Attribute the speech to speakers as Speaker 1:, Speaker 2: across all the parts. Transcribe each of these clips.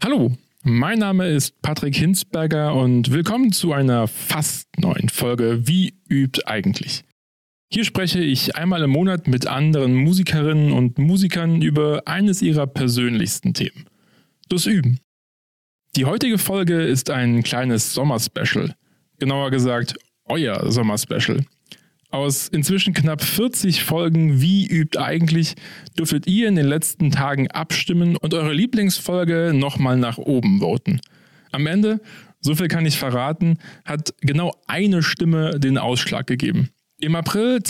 Speaker 1: Hallo, mein Name ist Patrick Hinsberger und willkommen zu einer fast neuen Folge Wie übt eigentlich? Hier spreche ich einmal im Monat mit anderen Musikerinnen und Musikern über eines ihrer persönlichsten Themen: das Üben. Die heutige Folge ist ein kleines Sommerspecial. Genauer gesagt, euer Sommerspecial. Aus inzwischen knapp 40 Folgen Wie übt eigentlich dürftet ihr in den letzten Tagen abstimmen und eure Lieblingsfolge nochmal nach oben voten. Am Ende, so viel kann ich verraten, hat genau eine Stimme den Ausschlag gegeben. Im April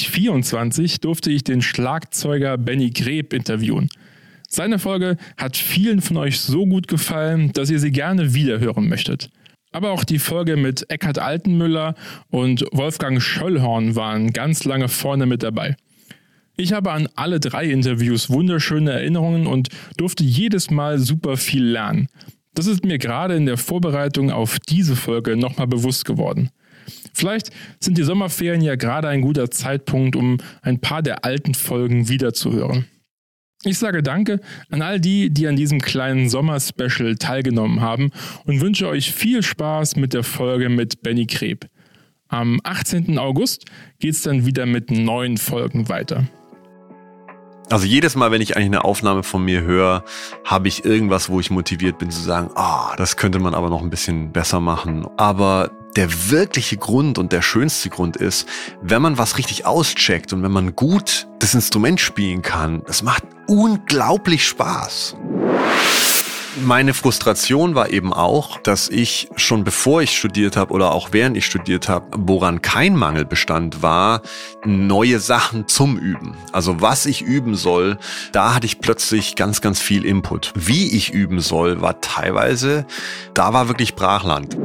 Speaker 1: 2024 durfte ich den Schlagzeuger Benny Greb interviewen. Seine Folge hat vielen von euch so gut gefallen, dass ihr sie gerne wiederhören möchtet. Aber auch die Folge mit Eckhard Altenmüller und Wolfgang Schöllhorn waren ganz lange vorne mit dabei. Ich habe an alle 3 Interviews wunderschöne Erinnerungen und durfte jedes Mal super viel lernen. Das ist mir gerade in der Vorbereitung auf diese Folge nochmal bewusst geworden. Vielleicht sind die Sommerferien ja gerade ein guter Zeitpunkt, um ein paar der alten Folgen wiederzuhören. Ich sage Danke an all die, die an diesem kleinen Sommer-Special teilgenommen haben und wünsche euch viel Spaß mit der Folge mit Benny Greb. Am 18. August geht's dann wieder mit 9 Folgen weiter.
Speaker 2: Also jedes Mal, wenn ich eigentlich eine Aufnahme von mir höre, habe ich irgendwas, wo ich motiviert bin zu sagen, das könnte man aber noch ein bisschen besser machen. Aber der wirkliche Grund und der schönste Grund ist, wenn man was richtig auscheckt und wenn man gut das Instrument spielen kann, das macht unglaublich Spaß. Meine Frustration war eben auch, dass ich schon bevor ich studiert habe oder auch während ich studiert habe, woran kein Mangel bestand, war neue Sachen zum Üben. Also was ich üben soll, da hatte ich plötzlich ganz, ganz viel Input. Wie ich üben soll, war teilweise, da war wirklich Brachland.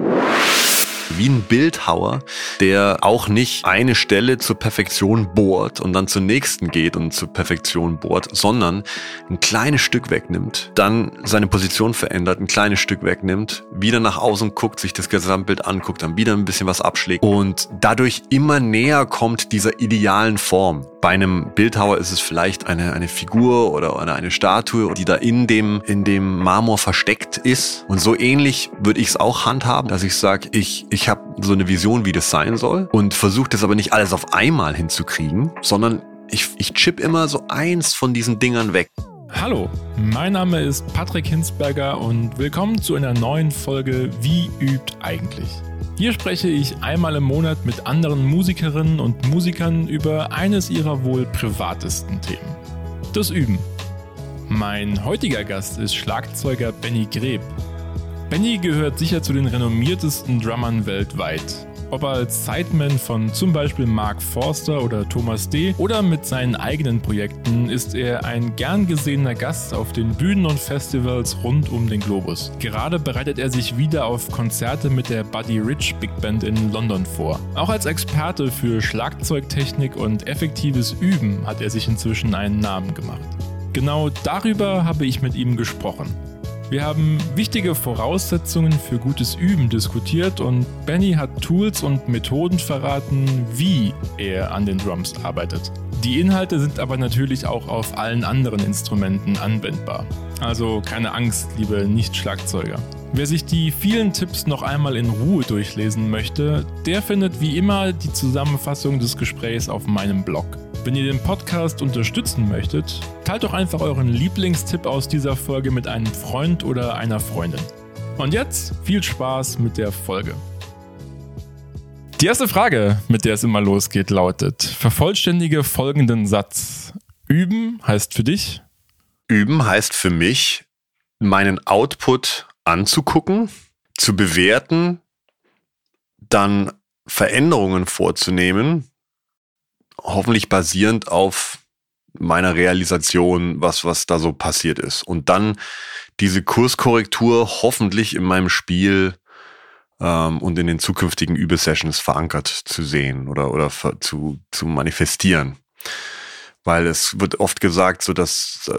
Speaker 2: Wie ein Bildhauer, der auch nicht eine Stelle zur Perfektion bohrt und dann zur nächsten geht und zur Perfektion bohrt, sondern ein kleines Stück wegnimmt, dann seine Position verändert, ein kleines Stück wegnimmt, wieder nach außen guckt, sich das Gesamtbild anguckt, dann wieder ein bisschen was abschlägt und dadurch immer näher kommt dieser idealen Form. Bei einem Bildhauer ist es vielleicht eine Figur oder eine Statue, die da in dem Marmor versteckt ist. Und so ähnlich würde ich es auch handhaben, dass ich sage, ich habe so eine Vision, wie das sein soll und versuche das aber nicht alles auf einmal hinzukriegen, sondern ich chip immer so eins von diesen Dingern weg.
Speaker 1: Hallo, mein Name ist Patrick Hinsberger und willkommen zu einer neuen Folge Wie übt eigentlich? Hier spreche ich einmal im Monat mit anderen Musikerinnen und Musikern über eines ihrer wohl privatesten Themen: das Üben. Mein heutiger Gast ist Schlagzeuger Benny Greb. Benny gehört sicher zu den renommiertesten Drummern weltweit. Ob als Sideman von zum Beispiel Mark Forster oder Thomas D. oder mit seinen eigenen Projekten ist er ein gern gesehener Gast auf den Bühnen und Festivals rund um den Globus. Gerade bereitet er sich wieder auf Konzerte mit der Buddy Rich Big Band in London vor. Auch als Experte für Schlagzeugtechnik und effektives Üben hat er sich inzwischen einen Namen gemacht. Genau darüber habe ich mit ihm gesprochen. Wir haben wichtige Voraussetzungen für gutes Üben diskutiert und Benny hat Tools und Methoden verraten, wie er an den Drums arbeitet. Die Inhalte sind aber natürlich auch auf allen anderen Instrumenten anwendbar. Also keine Angst, liebe Nicht-Schlagzeuger. Wer sich die vielen Tipps noch einmal in Ruhe durchlesen möchte, der findet wie immer die Zusammenfassung des Gesprächs auf meinem Blog. Wenn ihr den Podcast unterstützen möchtet, teilt doch einfach euren Lieblingstipp aus dieser Folge mit einem Freund oder einer Freundin. Und jetzt viel Spaß mit der Folge. Die erste Frage, mit der es immer losgeht, lautet: Vervollständige folgenden Satz. Üben heißt für dich?
Speaker 2: Üben heißt für mich, meinen Output anzugucken, zu bewerten, dann Veränderungen vorzunehmen, hoffentlich basierend auf meiner Realisation, was da so passiert ist. Und dann diese Kurskorrektur hoffentlich in meinem Spiel und in den zukünftigen Übesessions verankert zu sehen oder zu manifestieren. Weil es wird oft gesagt, so dass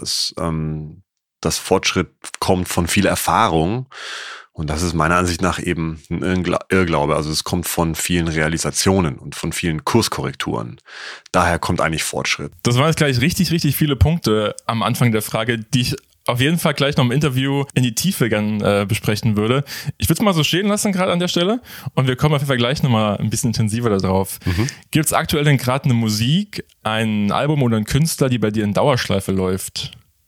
Speaker 2: das Fortschritt kommt von viel Erfahrung. Und das ist meiner Ansicht nach eben ein Irrglaube. Also es kommt von vielen Realisationen und von vielen Kurskorrekturen. Daher kommt eigentlich Fortschritt.
Speaker 1: Das waren jetzt gleich richtig, richtig viele Punkte am Anfang der Frage, die ich auf jeden Fall gleich noch im Interview in die Tiefe gern besprechen würde. Ich würde es mal so stehen lassen gerade an der Stelle und wir kommen auf jeden Fall gleich nochmal ein bisschen intensiver da drauf. Gibt es aktuell denn gerade eine Musik, ein Album oder einen Künstler, die bei dir in Dauerschleife läuft?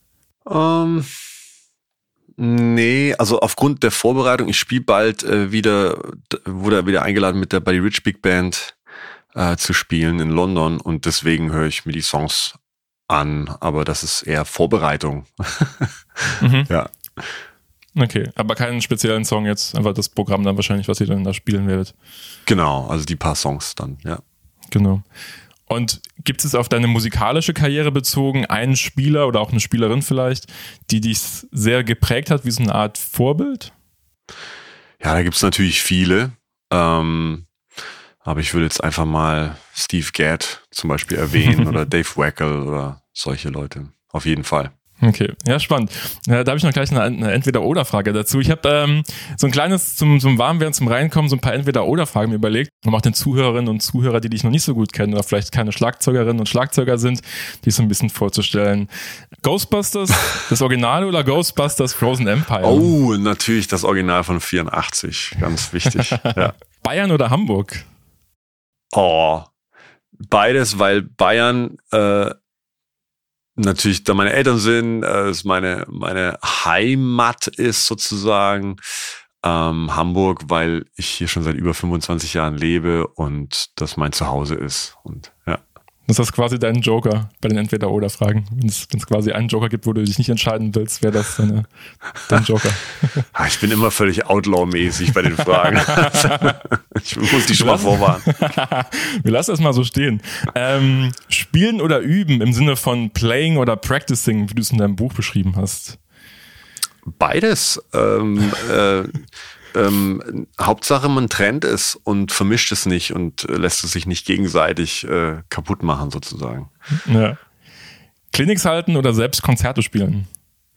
Speaker 2: Nee, also aufgrund der Vorbereitung, ich spiele bald wurde wieder eingeladen mit der Buddy Rich Big Band zu spielen in London und deswegen höre ich mir die Songs an, aber das ist eher Vorbereitung. Ja.
Speaker 1: Okay, aber keinen speziellen Song jetzt, einfach das Programm dann wahrscheinlich, was ihr dann da spielen werdet.
Speaker 2: Genau, also die paar Songs dann, ja.
Speaker 1: Genau. Und gibt es auf deine musikalische Karriere bezogen einen Spieler oder auch eine Spielerin vielleicht, die dich sehr geprägt hat, wie so eine Art Vorbild?
Speaker 2: Ja, da gibt's natürlich viele. Aber ich würde jetzt einfach mal Steve Gadd zum Beispiel erwähnen oder Dave Weckl oder solche Leute. Auf jeden Fall.
Speaker 1: Okay, ja, spannend. Da habe ich noch gleich eine Entweder-Oder-Frage dazu. Ich habe so ein kleines, zum Warmwerden, zum Reinkommen, so ein paar Entweder-Oder-Fragen mir überlegt, um auch den Zuhörerinnen und Zuhörer, die dich noch nicht so gut kennen oder vielleicht keine Schlagzeugerinnen und Schlagzeuger sind, die so ein bisschen vorzustellen. Ghostbusters, das Original oder Ghostbusters Frozen Empire?
Speaker 2: Oh, natürlich das Original von 84. Ganz wichtig. Ja.
Speaker 1: Bayern oder Hamburg?
Speaker 2: Oh, beides, weil Bayern natürlich, da meine Eltern sind, es meine Heimat ist sozusagen. Hamburg, weil ich hier schon seit über 25 Jahren lebe und das mein Zuhause ist. Und ja.
Speaker 1: Das ist quasi dein Joker bei den Entweder-Oder-Fragen. Wenn es quasi einen Joker gibt, wo du dich nicht entscheiden willst, wäre das dein Joker.
Speaker 2: Ich bin immer völlig Outlaw-mäßig bei den Fragen. Ich muss die schon mal vorwarnen.
Speaker 1: Wir lassen das mal so stehen. Spielen oder üben im Sinne von playing oder practicing, wie du es in deinem Buch beschrieben hast?
Speaker 2: Beides. Hauptsache, man trennt es und vermischt es nicht und lässt es sich nicht gegenseitig kaputt machen, sozusagen.
Speaker 1: Ja. Clinics halten oder selbst Konzerte spielen?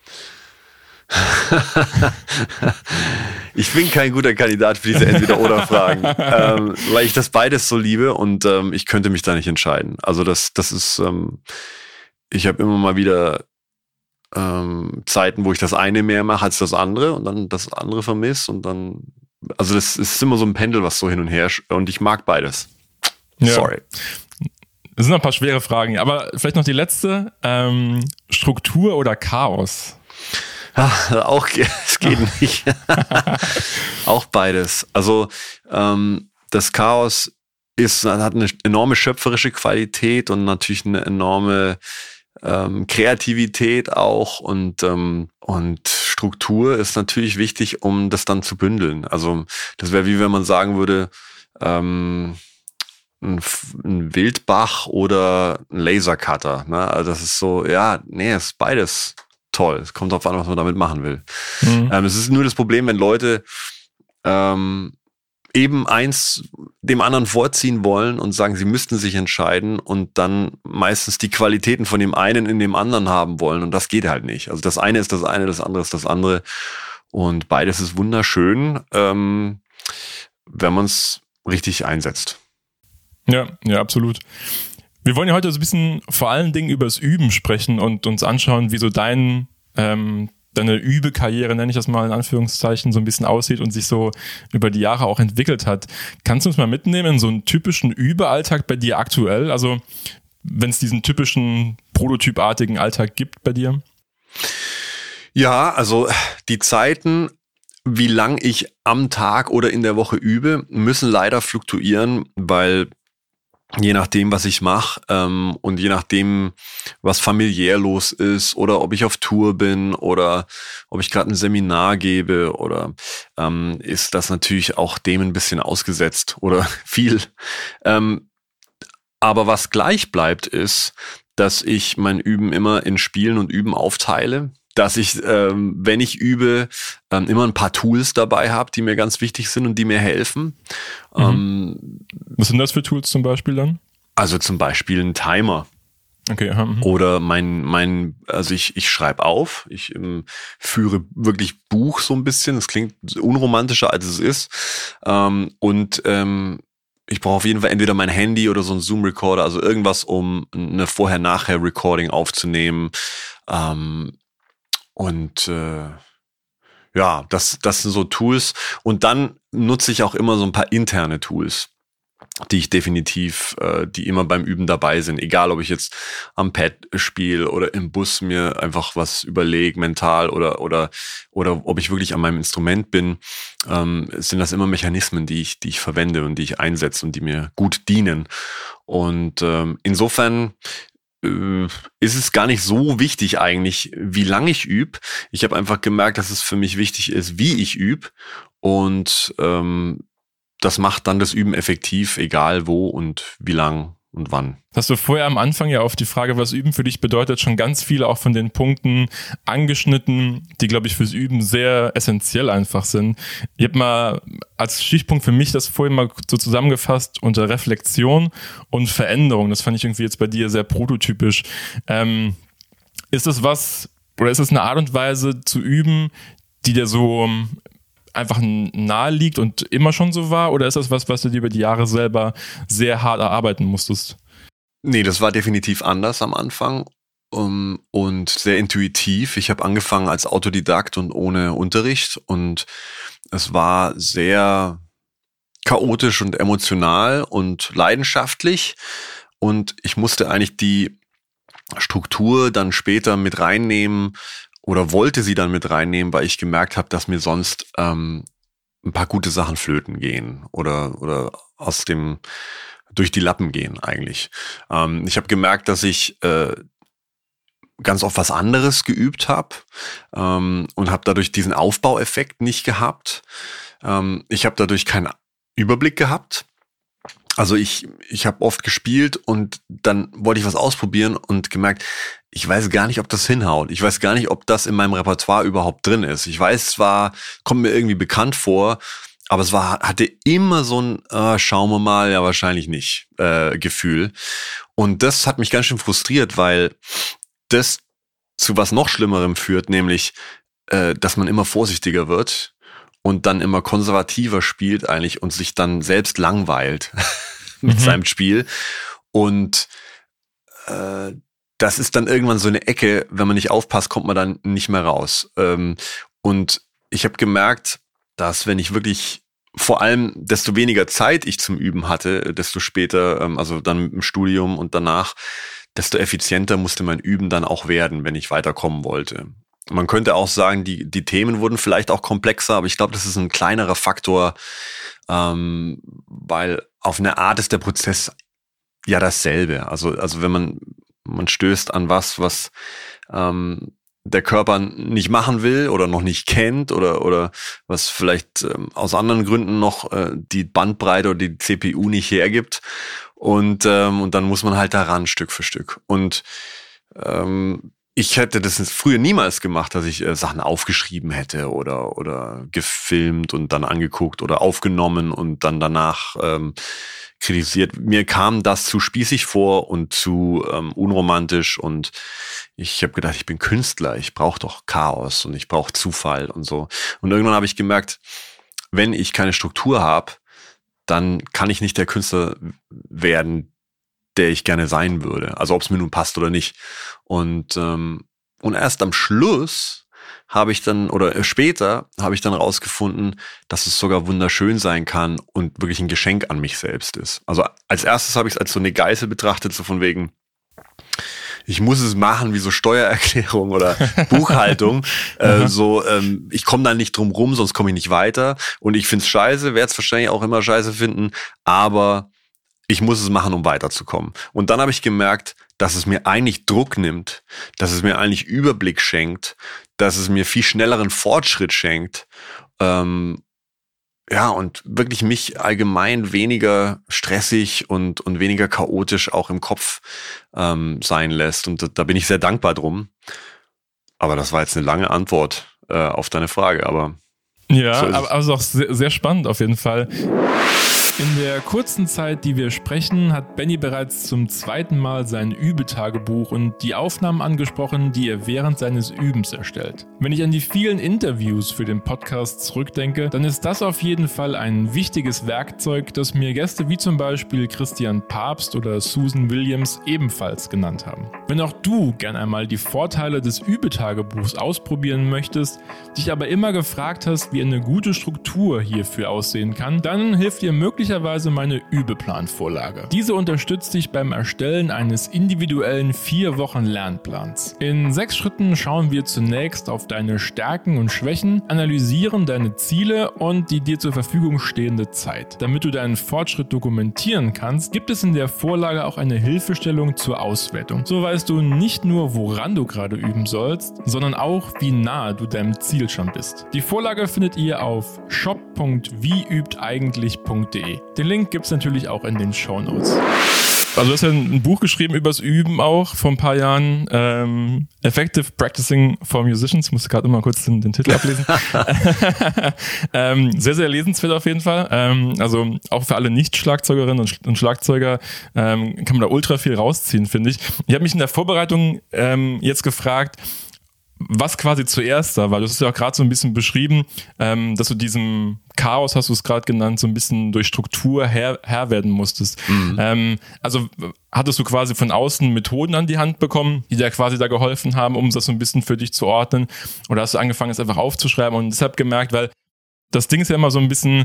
Speaker 2: Ich bin kein guter Kandidat für diese Entweder-Oder-Fragen, weil ich das beides so liebe und ich könnte mich da nicht entscheiden. Also das ist, ich habe immer mal wieder Zeiten, wo ich das eine mehr mache als das andere und dann das andere vermisse und dann, also das ist immer so ein Pendel, was so hin und her und ich mag beides.
Speaker 1: Ja.
Speaker 2: Sorry.
Speaker 1: Es sind noch ein paar schwere Fragen, aber vielleicht noch die letzte. Struktur oder Chaos?
Speaker 2: Es geht nicht. Auch beides. Also das Chaos hat eine enorme schöpferische Qualität und natürlich eine enorme Kreativität auch und Struktur ist natürlich wichtig, um das dann zu bündeln. Also das wäre wie wenn man sagen würde, ein Wildbach oder ein Lasercutter. Ne? Also das ist so, ja, nee, es ist beides toll. Es kommt darauf an, was man damit machen will. Es ist nur das Problem, wenn Leute eben eins dem anderen vorziehen wollen und sagen, sie müssten sich entscheiden und dann meistens die Qualitäten von dem einen in dem anderen haben wollen und das geht halt nicht. Also das eine ist das eine, das andere ist das andere und beides ist wunderschön, wenn man es richtig einsetzt.
Speaker 1: Ja, absolut. Wir wollen ja heute so ein bisschen vor allen Dingen über das Üben sprechen und uns anschauen, wie so deine Übekarriere, nenne ich das mal in Anführungszeichen, so ein bisschen aussieht und sich so über die Jahre auch entwickelt hat. Kannst du uns mal mitnehmen in so einen typischen Übealltag bei dir aktuell? Also wenn es diesen typischen prototypartigen Alltag gibt bei dir?
Speaker 2: Ja, also die Zeiten, wie lang ich am Tag oder in der Woche übe, müssen leider fluktuieren, weil je nachdem, was ich mache und je nachdem, was familiär los ist oder ob ich auf Tour bin oder ob ich gerade ein Seminar gebe oder ist das natürlich auch dem ein bisschen ausgesetzt oder viel. Aber was gleich bleibt, ist, dass ich mein Üben immer in Spielen und Üben aufteile. Dass ich, wenn ich übe, immer ein paar Tools dabei habe, die mir ganz wichtig sind und die mir helfen.
Speaker 1: Was sind das für Tools zum Beispiel dann?
Speaker 2: Also zum Beispiel ein Timer.
Speaker 1: Okay.
Speaker 2: Oder also ich schreibe auf, ich führe wirklich Buch so ein bisschen, das klingt unromantischer als es ist. Ich brauche auf jeden Fall entweder mein Handy oder so ein Zoom-Recorder, also irgendwas, um eine Vorher-Nachher-Recording aufzunehmen. Und ja, das sind so Tools. Und dann nutze ich auch immer so ein paar interne Tools, die ich definitiv, die immer beim Üben dabei sind. Egal, ob ich jetzt am Pad spiele oder im Bus mir einfach was überlege, mental oder ob ich wirklich an meinem Instrument bin, sind das immer Mechanismen, die ich verwende und die ich einsetze und die mir gut dienen. Und insofern ist es gar nicht so wichtig eigentlich, wie lange ich übe. Ich habe einfach gemerkt, dass es für mich wichtig ist, wie ich übe. Und das macht dann das Üben effektiv, egal wo und wie lang und wann.
Speaker 1: Hast du vorher am Anfang ja auf die Frage, was Üben für dich bedeutet, schon ganz viele auch von den Punkten angeschnitten, die, glaube ich, fürs Üben sehr essentiell einfach sind. Ich habe mal als Stichpunkt für mich das vorhin mal so zusammengefasst unter Reflexion und Veränderung. Das fand ich irgendwie jetzt bei dir sehr prototypisch. Ist das was, oder ist es eine Art und Weise zu üben, die dir so einfach nahe liegt und immer schon so war? Oder ist das was du dir über die Jahre selber sehr hart erarbeiten musstest?
Speaker 2: Nee, das war definitiv anders am Anfang und sehr intuitiv. Ich habe angefangen als Autodidakt und ohne Unterricht und es war sehr chaotisch und emotional und leidenschaftlich und ich musste eigentlich die Struktur dann später mit reinnehmen oder wollte sie dann mit reinnehmen, weil ich gemerkt habe, dass mir sonst ein paar gute Sachen flöten gehen oder durch die Lappen gehen eigentlich. Ich habe gemerkt, dass ich ganz oft was anderes geübt habe und habe dadurch diesen Aufbaueffekt nicht gehabt. Ich habe dadurch keinen Überblick gehabt. Also ich habe oft gespielt und dann wollte ich was ausprobieren und gemerkt, ich weiß gar nicht, ob das hinhaut. Ich weiß gar nicht, ob das in meinem Repertoire überhaupt drin ist. Ich weiß zwar, kommt mir irgendwie bekannt vor, aber es hatte immer so ein schauen wir mal, ja wahrscheinlich nicht Gefühl. Und das hat mich ganz schön frustriert, weil das zu was noch Schlimmerem führt, nämlich, dass man immer vorsichtiger wird und dann immer konservativer spielt eigentlich und sich dann selbst langweilt mit seinem Spiel. Und das ist dann irgendwann so eine Ecke, wenn man nicht aufpasst, kommt man dann nicht mehr raus. Und ich habe gemerkt, dass wenn ich wirklich vor allem, desto weniger Zeit ich zum Üben hatte, desto später, also dann im Studium und danach, desto effizienter musste mein Üben dann auch werden, wenn ich weiterkommen wollte. Man könnte auch sagen, die Themen wurden vielleicht auch komplexer, aber ich glaube, das ist ein kleinerer Faktor, weil auf eine Art ist der Prozess ja dasselbe. Also wenn man stößt an was der Körper nicht machen will oder noch nicht kennt oder was vielleicht aus anderen Gründen noch die Bandbreite oder die CPU nicht hergibt. Und dann muss man halt daran Stück für Stück. Und ich hätte das früher niemals gemacht, dass ich Sachen aufgeschrieben hätte oder gefilmt und dann angeguckt oder aufgenommen und dann danach kritisiert. Mir kam das zu spießig vor und zu unromantisch und ich habe gedacht, ich bin Künstler, ich brauche doch Chaos und ich brauche Zufall und so. Und irgendwann habe ich gemerkt, wenn ich keine Struktur habe, dann kann ich nicht der Künstler werden, der ich gerne sein würde. Also ob es mir nun passt oder nicht. Und erst am Schluss habe ich dann, oder später habe ich dann rausgefunden, dass es sogar wunderschön sein kann und wirklich ein Geschenk an mich selbst ist. Also als erstes habe ich es als so eine Geißel betrachtet, so von wegen, ich muss es machen, wie so Steuererklärung oder Buchhaltung. Ich komme da nicht drum rum, sonst komme ich nicht weiter. Und ich finde es scheiße, werde es wahrscheinlich auch immer scheiße finden, aber ich muss es machen, um weiterzukommen. Und dann habe ich gemerkt, dass es mir eigentlich Druck nimmt, dass es mir eigentlich Überblick schenkt, dass es mir viel schnelleren Fortschritt schenkt. Und wirklich mich allgemein weniger stressig und weniger chaotisch auch im Kopf sein lässt. Und da bin ich sehr dankbar drum. Aber das war jetzt eine lange Antwort auf deine Frage. Aber
Speaker 1: ja, so aber auch sehr, sehr spannend auf jeden Fall. In der kurzen Zeit, die wir sprechen, hat Benny bereits zum 2. Mal sein Übetagebuch und die Aufnahmen angesprochen, die er während seines Übens erstellt. Wenn ich an die vielen Interviews für den Podcast zurückdenke, dann ist das auf jeden Fall ein wichtiges Werkzeug, das mir Gäste wie zum Beispiel Christian Papst oder Susan Williams ebenfalls genannt haben. Wenn auch du gern einmal die Vorteile des Übetagebuchs ausprobieren möchtest, dich aber immer gefragt hast, wie eine gute Struktur hierfür aussehen kann, dann hilft dir möglicherweise meine Übeplanvorlage. Diese unterstützt dich beim Erstellen eines individuellen 4-Wochen-Lernplans. In 6 Schritten schauen wir zunächst auf deine Stärken und Schwächen, analysieren deine Ziele und die dir zur Verfügung stehende Zeit. Damit du deinen Fortschritt dokumentieren kannst, gibt es in der Vorlage auch eine Hilfestellung zur Auswertung. So weißt du nicht nur, woran du gerade üben sollst, sondern auch, wie nahe du deinem Ziel schon bist. Die Vorlage findet ihr auf shop.wieübteigentlich.de. Den Link gibt es natürlich auch in den Shownotes. Also du hast ja ein Buch geschrieben übers Üben auch vor ein paar Jahren. Effective Practicing for Musicians. Ich musste gerade immer kurz den Titel ablesen. Sehr, sehr lesenswert auf jeden Fall. Also auch für alle Nicht-Schlagzeugerinnen und Schlagzeuger kann man da ultra viel rausziehen, finde ich. Ich habe mich in der Vorbereitung jetzt gefragt, was quasi zuerst da war. Du hast ja auch gerade so ein bisschen beschrieben, dass du diesem Chaos, hast du es gerade genannt, so ein bisschen durch Struktur Herr werden musstest. Also hattest du quasi von außen Methoden an die Hand bekommen, die dir quasi da geholfen haben, um das so ein bisschen für dich zu ordnen? Oder hast du angefangen, es einfach aufzuschreiben und deshalb gemerkt, weil das Ding ist ja immer so ein bisschen,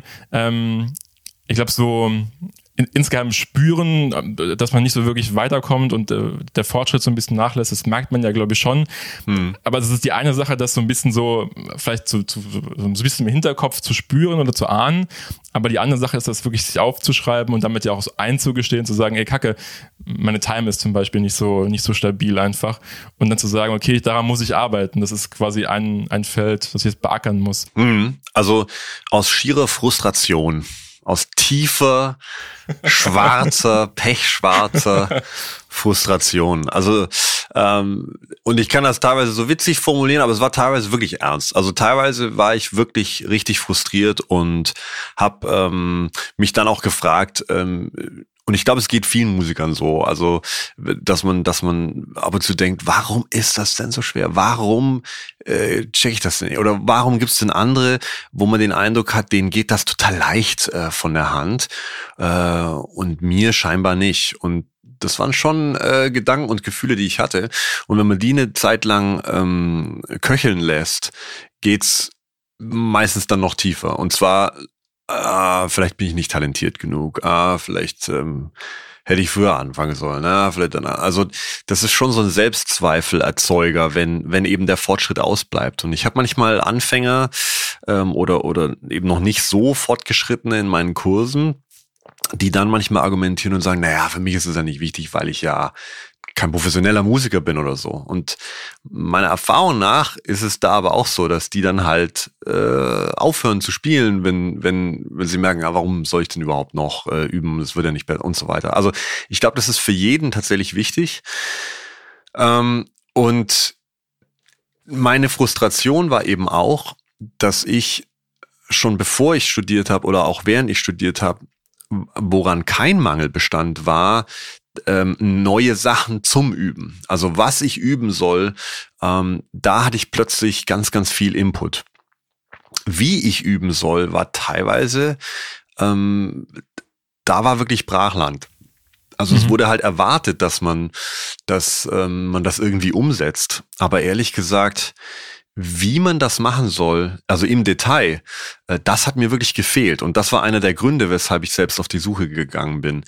Speaker 1: ich glaube so insgeheim spüren, dass man nicht so wirklich weiterkommt und der Fortschritt so ein bisschen nachlässt, das merkt man ja, glaube ich, schon. Aber es ist die eine Sache, das so ein bisschen so, vielleicht so ein bisschen im Hinterkopf zu spüren oder zu ahnen. Aber die andere Sache ist, das wirklich sich aufzuschreiben und damit ja auch so einzugestehen, zu sagen, ey Kacke, meine Time ist zum Beispiel nicht so stabil einfach. Und dann zu sagen, okay, daran muss ich arbeiten. Das ist quasi ein Feld, das ich jetzt beackern muss.
Speaker 2: Also aus schierer Frustration, aus tiefer, schwarzer, pechschwarzer Frustration. Also, und ich kann das teilweise so witzig formulieren, aber es war teilweise wirklich ernst. Also teilweise war ich wirklich richtig frustriert und habe mich dann auch gefragt, und ich glaube, es geht vielen Musikern so, also dass man ab und zu denkt, warum ist das denn so schwer? Warum check ich das denn? Oder warum gibt es denn andere, wo man den Eindruck hat, denen geht das total leicht von der Hand und mir scheinbar nicht. Und das waren schon Gedanken und Gefühle, die ich hatte. Und wenn man die eine Zeit lang köcheln lässt, geht's meistens dann noch tiefer. Und zwar vielleicht bin ich nicht talentiert genug. Vielleicht hätte ich früher anfangen sollen. Vielleicht dann. Also das ist schon so ein Selbstzweifelerzeuger, wenn eben der Fortschritt ausbleibt. Und ich habe manchmal Anfänger oder eben noch nicht so Fortgeschrittene in meinen Kursen, die dann manchmal argumentieren und sagen, naja, für mich ist es ja nicht wichtig, weil ich ja kein professioneller Musiker bin oder so. Und meiner Erfahrung nach ist es da aber auch so, dass die dann halt aufhören zu spielen, wenn sie merken, ja, warum soll ich denn überhaupt noch üben? Das wird ja nicht besser und so weiter. Also ich glaube, das ist für jeden tatsächlich wichtig. Und meine Frustration war eben auch, dass ich schon bevor ich studiert habe oder auch während ich studiert habe, woran kein Mangel bestand, war neue Sachen zum Üben. Also was ich üben soll, da hatte ich plötzlich ganz, ganz viel Input. Wie ich üben soll, war teilweise, da war wirklich Brachland. Also es wurde halt erwartet, dass man das irgendwie umsetzt. Aber ehrlich gesagt, wie man das machen soll, also im Detail, das hat mir wirklich gefehlt. Und das war einer der Gründe, weshalb ich selbst auf die Suche gegangen bin.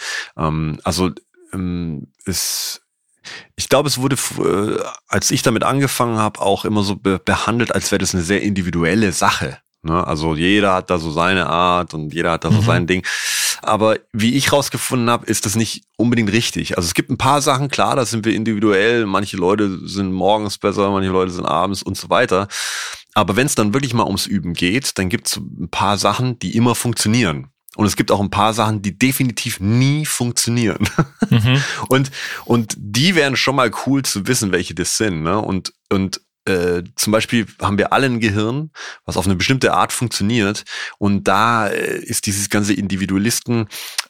Speaker 2: Ich glaube, es wurde, als ich damit angefangen habe, auch immer so behandelt, als wäre das eine sehr individuelle Sache. Ne? Also jeder hat da so seine Art und jeder hat da so sein Ding. Aber wie ich rausgefunden habe, ist das nicht unbedingt richtig. Also es gibt ein paar Sachen, klar, da sind wir individuell. Manche Leute sind morgens besser, manche Leute sind abends und so weiter. Aber wenn es dann wirklich mal ums Üben geht, dann gibt es ein paar Sachen, die immer funktionieren. Und es gibt auch ein paar Sachen, die definitiv nie funktionieren. Und die wären schon mal cool zu wissen, welche das sind. Ne? Und zum Beispiel haben wir alle ein Gehirn, was auf eine bestimmte Art funktioniert, und da ist dieses ganze Individualisten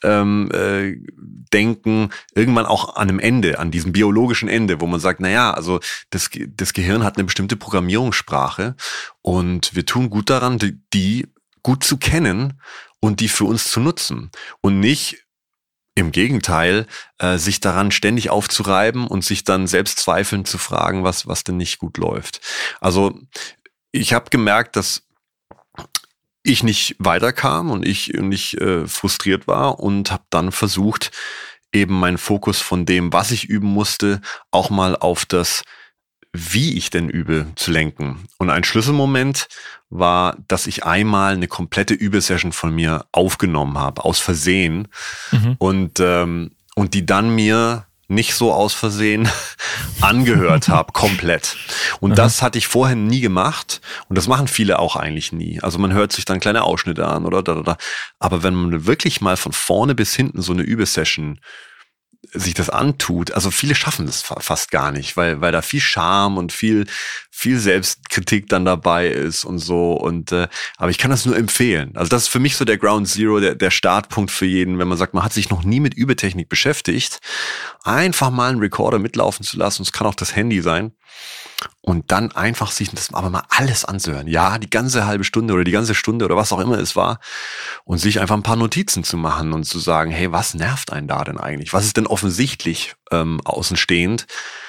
Speaker 2: Denken irgendwann auch an einem Ende, an diesem biologischen Ende, wo man sagt, naja, also das Gehirn hat eine bestimmte Programmierungssprache und wir tun gut daran, die gut zu kennen und die für uns zu nutzen und nicht im Gegenteil, sich daran ständig aufzureiben und sich dann selbst zweifelnd zu fragen, was denn nicht gut läuft. Also ich habe gemerkt, dass ich nicht weiterkam und ich frustriert war und habe dann versucht, eben meinen Fokus von dem, was ich üben musste, auch mal auf das, wie ich denn übe, zu lenken. Und ein Schlüsselmoment war, dass ich einmal eine komplette Übesession von mir aufgenommen habe, aus Versehen, und die dann mir nicht so aus Versehen angehört habe, komplett. Und das hatte ich vorher nie gemacht und das machen viele auch eigentlich nie. Also man hört sich dann kleine Ausschnitte an oder. Aber wenn man wirklich mal von vorne bis hinten so eine Übesession sich das antut, also viele schaffen das fast gar nicht, weil da viel Scham und viel Selbstkritik dann dabei ist und so, und aber ich kann das nur empfehlen. Also das ist für mich so der Ground Zero, der Startpunkt für jeden, wenn man sagt, man hat sich noch nie mit Übetechnik beschäftigt, einfach mal einen Recorder mitlaufen zu lassen, es kann auch das Handy sein, und dann einfach sich das aber mal alles anzuhören. Ja, die ganze halbe Stunde oder die ganze Stunde oder was auch immer es war, und sich einfach ein paar Notizen zu machen und zu sagen, hey, was nervt einen da denn eigentlich? Was ist denn offensichtlich außenstehend,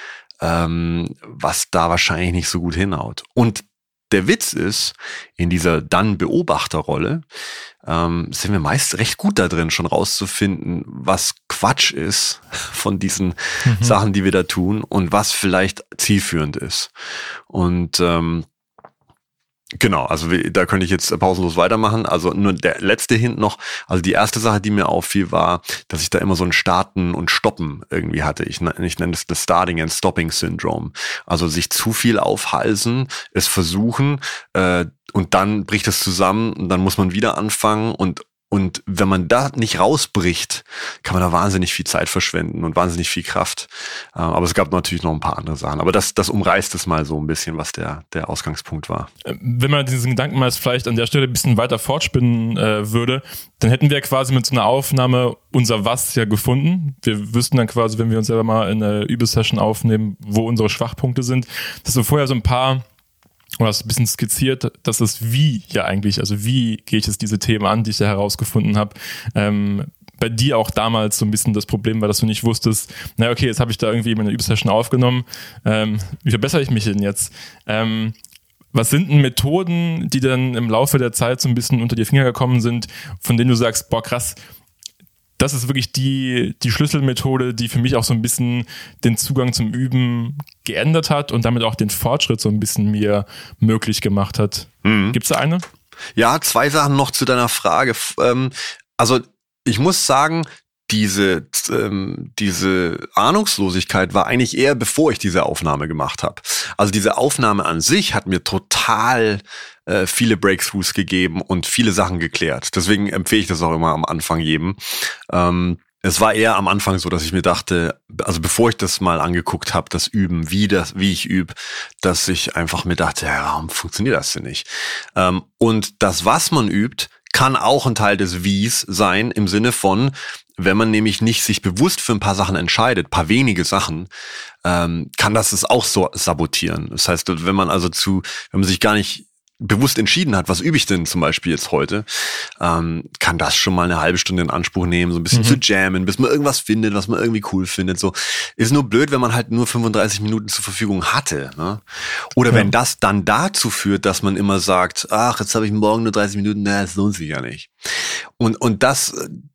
Speaker 2: was da wahrscheinlich nicht so gut hinhaut? Und der Witz ist, in dieser dann Beobachterrolle sind wir meist recht gut da drin, schon rauszufinden, was Quatsch ist von diesen Sachen, die wir da tun, und was vielleicht zielführend ist. Und genau, also da könnte ich jetzt pausenlos weitermachen. Also nur der letzte Hint noch. Also die erste Sache, die mir auffiel, war, dass ich da immer so ein Starten und Stoppen irgendwie hatte. Ich nenne das Starting and Stopping Syndrome. Also sich zu viel aufhalsen, es versuchen, und dann bricht es zusammen und dann muss man wieder anfangen, und wenn man da nicht rausbricht, kann man da wahnsinnig viel Zeit verschwenden und wahnsinnig viel Kraft. Aber es gab natürlich noch ein paar andere Sachen. Aber das umreißt es mal so ein bisschen, was der Ausgangspunkt war.
Speaker 1: Wenn man diesen Gedanken mal vielleicht an der Stelle ein bisschen weiter fortspinnen würde, dann hätten wir quasi mit so einer Aufnahme unser Was ja gefunden. Wir wüssten dann quasi, wenn wir uns selber mal in eine Übesession aufnehmen, wo unsere Schwachpunkte sind, dass wir vorher so ein paar, oder hast ein bisschen skizziert, dass das Wie ja eigentlich, also wie gehe ich jetzt diese Themen an, die ich da herausgefunden habe, bei dir auch damals so ein bisschen das Problem war, dass du nicht wusstest, na okay, jetzt habe ich da irgendwie eine Übesession aufgenommen, wie verbessere ich mich denn jetzt? Was sind denn Methoden, die dann im Laufe der Zeit so ein bisschen unter die Finger gekommen sind, von denen du sagst, boah krass, das ist wirklich die Schlüsselmethode, die für mich auch so ein bisschen den Zugang zum Üben geändert hat und damit auch den Fortschritt so ein bisschen mir möglich gemacht hat. Gibt's da eine?
Speaker 2: Ja, 2 Sachen noch zu deiner Frage. Also ich muss sagen, diese Ahnungslosigkeit war eigentlich eher, bevor ich diese Aufnahme gemacht habe. Also diese Aufnahme an sich hat mir total viele Breakthroughs gegeben und viele Sachen geklärt. Deswegen empfehle ich das auch immer am Anfang jedem. Es war eher am Anfang so, dass ich mir dachte, also bevor ich das mal angeguckt habe, das Üben, wie ich übe, dass ich einfach mir dachte, ja, warum funktioniert das denn nicht? Und das, was man übt, kann auch ein Teil des Wies sein, im Sinne von, wenn man nämlich nicht sich bewusst für ein paar Sachen entscheidet, paar wenige Sachen, kann das es auch so sabotieren. Das heißt, wenn man sich gar nicht bewusst entschieden hat, was übe ich denn zum Beispiel jetzt heute, kann das schon mal eine halbe Stunde in Anspruch nehmen, so ein bisschen zu jammen, bis man irgendwas findet, was man irgendwie cool findet. So ist nur blöd, wenn man halt nur 35 Minuten zur Verfügung hatte, ne? Oder wenn das dann dazu führt, dass man immer sagt, ach, jetzt habe ich morgen nur 30 Minuten, das lohnt sich ja nicht. Und das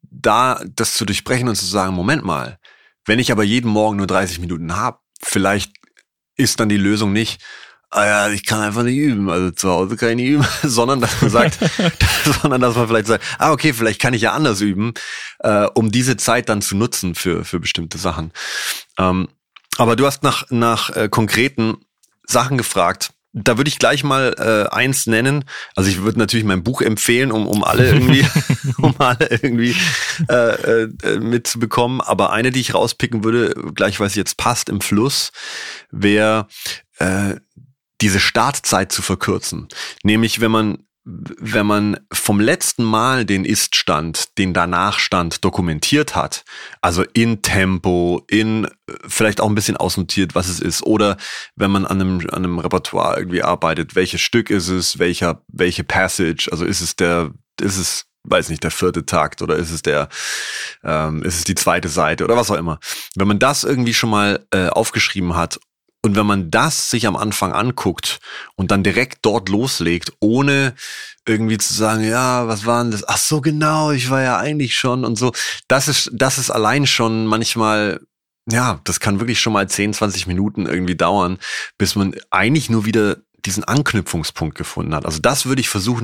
Speaker 2: zu durchbrechen und zu sagen, Moment mal, wenn ich aber jeden Morgen nur 30 Minuten habe, vielleicht ist dann die Lösung nicht, ich kann einfach nicht üben, also zu Hause kann ich nicht üben, sondern dass man sagt, dass man vielleicht sagt, okay, vielleicht kann ich ja anders üben, um diese Zeit dann zu nutzen für bestimmte Sachen. Aber du hast nach konkreten Sachen gefragt. Da würde ich gleich mal eins nennen. Also ich würde natürlich mein Buch empfehlen, um alle irgendwie mitzubekommen. Aber eine, die ich rauspicken würde, gleich weil sie jetzt passt im Fluss, wäre diese Startzeit zu verkürzen. Nämlich, wenn man vom letzten Mal den Ist-Stand, den Danach-Stand dokumentiert hat, also in Tempo, vielleicht auch ein bisschen ausnotiert, was es ist, oder wenn man an einem Repertoire irgendwie arbeitet, welches Stück ist es, welche Passage, also ist es weiß nicht, der 4. Takt oder ist es die 2. Seite oder was auch immer. Wenn man das irgendwie schon mal aufgeschrieben hat und wenn man das sich am Anfang anguckt und dann direkt dort loslegt, ohne irgendwie zu sagen, ja, was war denn das? Ach so, genau, ich war ja eigentlich schon und so. Das ist allein schon manchmal, ja, das kann wirklich schon mal 10, 20 Minuten irgendwie dauern, bis man eigentlich nur wieder diesen Anknüpfungspunkt gefunden hat. Also das würde ich versuchen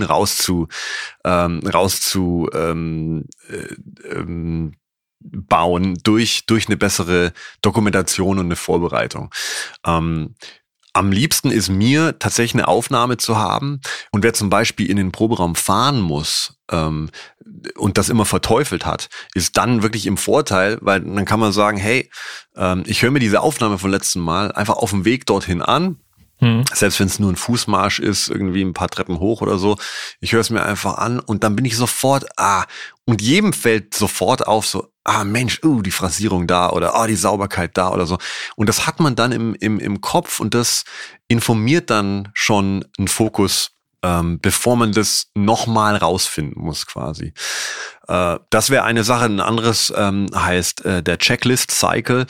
Speaker 2: bauen durch eine bessere Dokumentation und eine Vorbereitung. Am liebsten ist mir tatsächlich eine Aufnahme zu haben und wer zum Beispiel in den Proberaum fahren muss und das immer verteufelt hat, ist dann wirklich im Vorteil, weil dann kann man sagen, hey, ich höre mir diese Aufnahme vom letzten Mal einfach auf dem Weg dorthin an. Selbst wenn es nur ein Fußmarsch ist, irgendwie ein paar Treppen hoch oder so, ich höre es mir einfach an und dann bin ich sofort, und jedem fällt sofort auf so, Mensch, die Phrasierung da oder die Sauberkeit da oder so. Und das hat man dann im Kopf und das informiert dann schon einen Fokus, bevor man das nochmal rausfinden muss quasi. Das wäre eine Sache. Ein anderes heißt der Checklist-Cycle.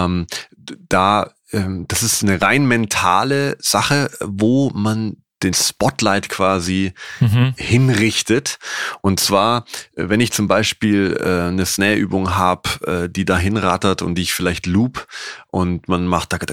Speaker 2: Das ist eine rein mentale Sache, wo man den Spotlight quasi hinrichtet. Und zwar, wenn ich zum Beispiel eine Snare-Übung habe, die da hinrattert und die ich vielleicht loop und man macht für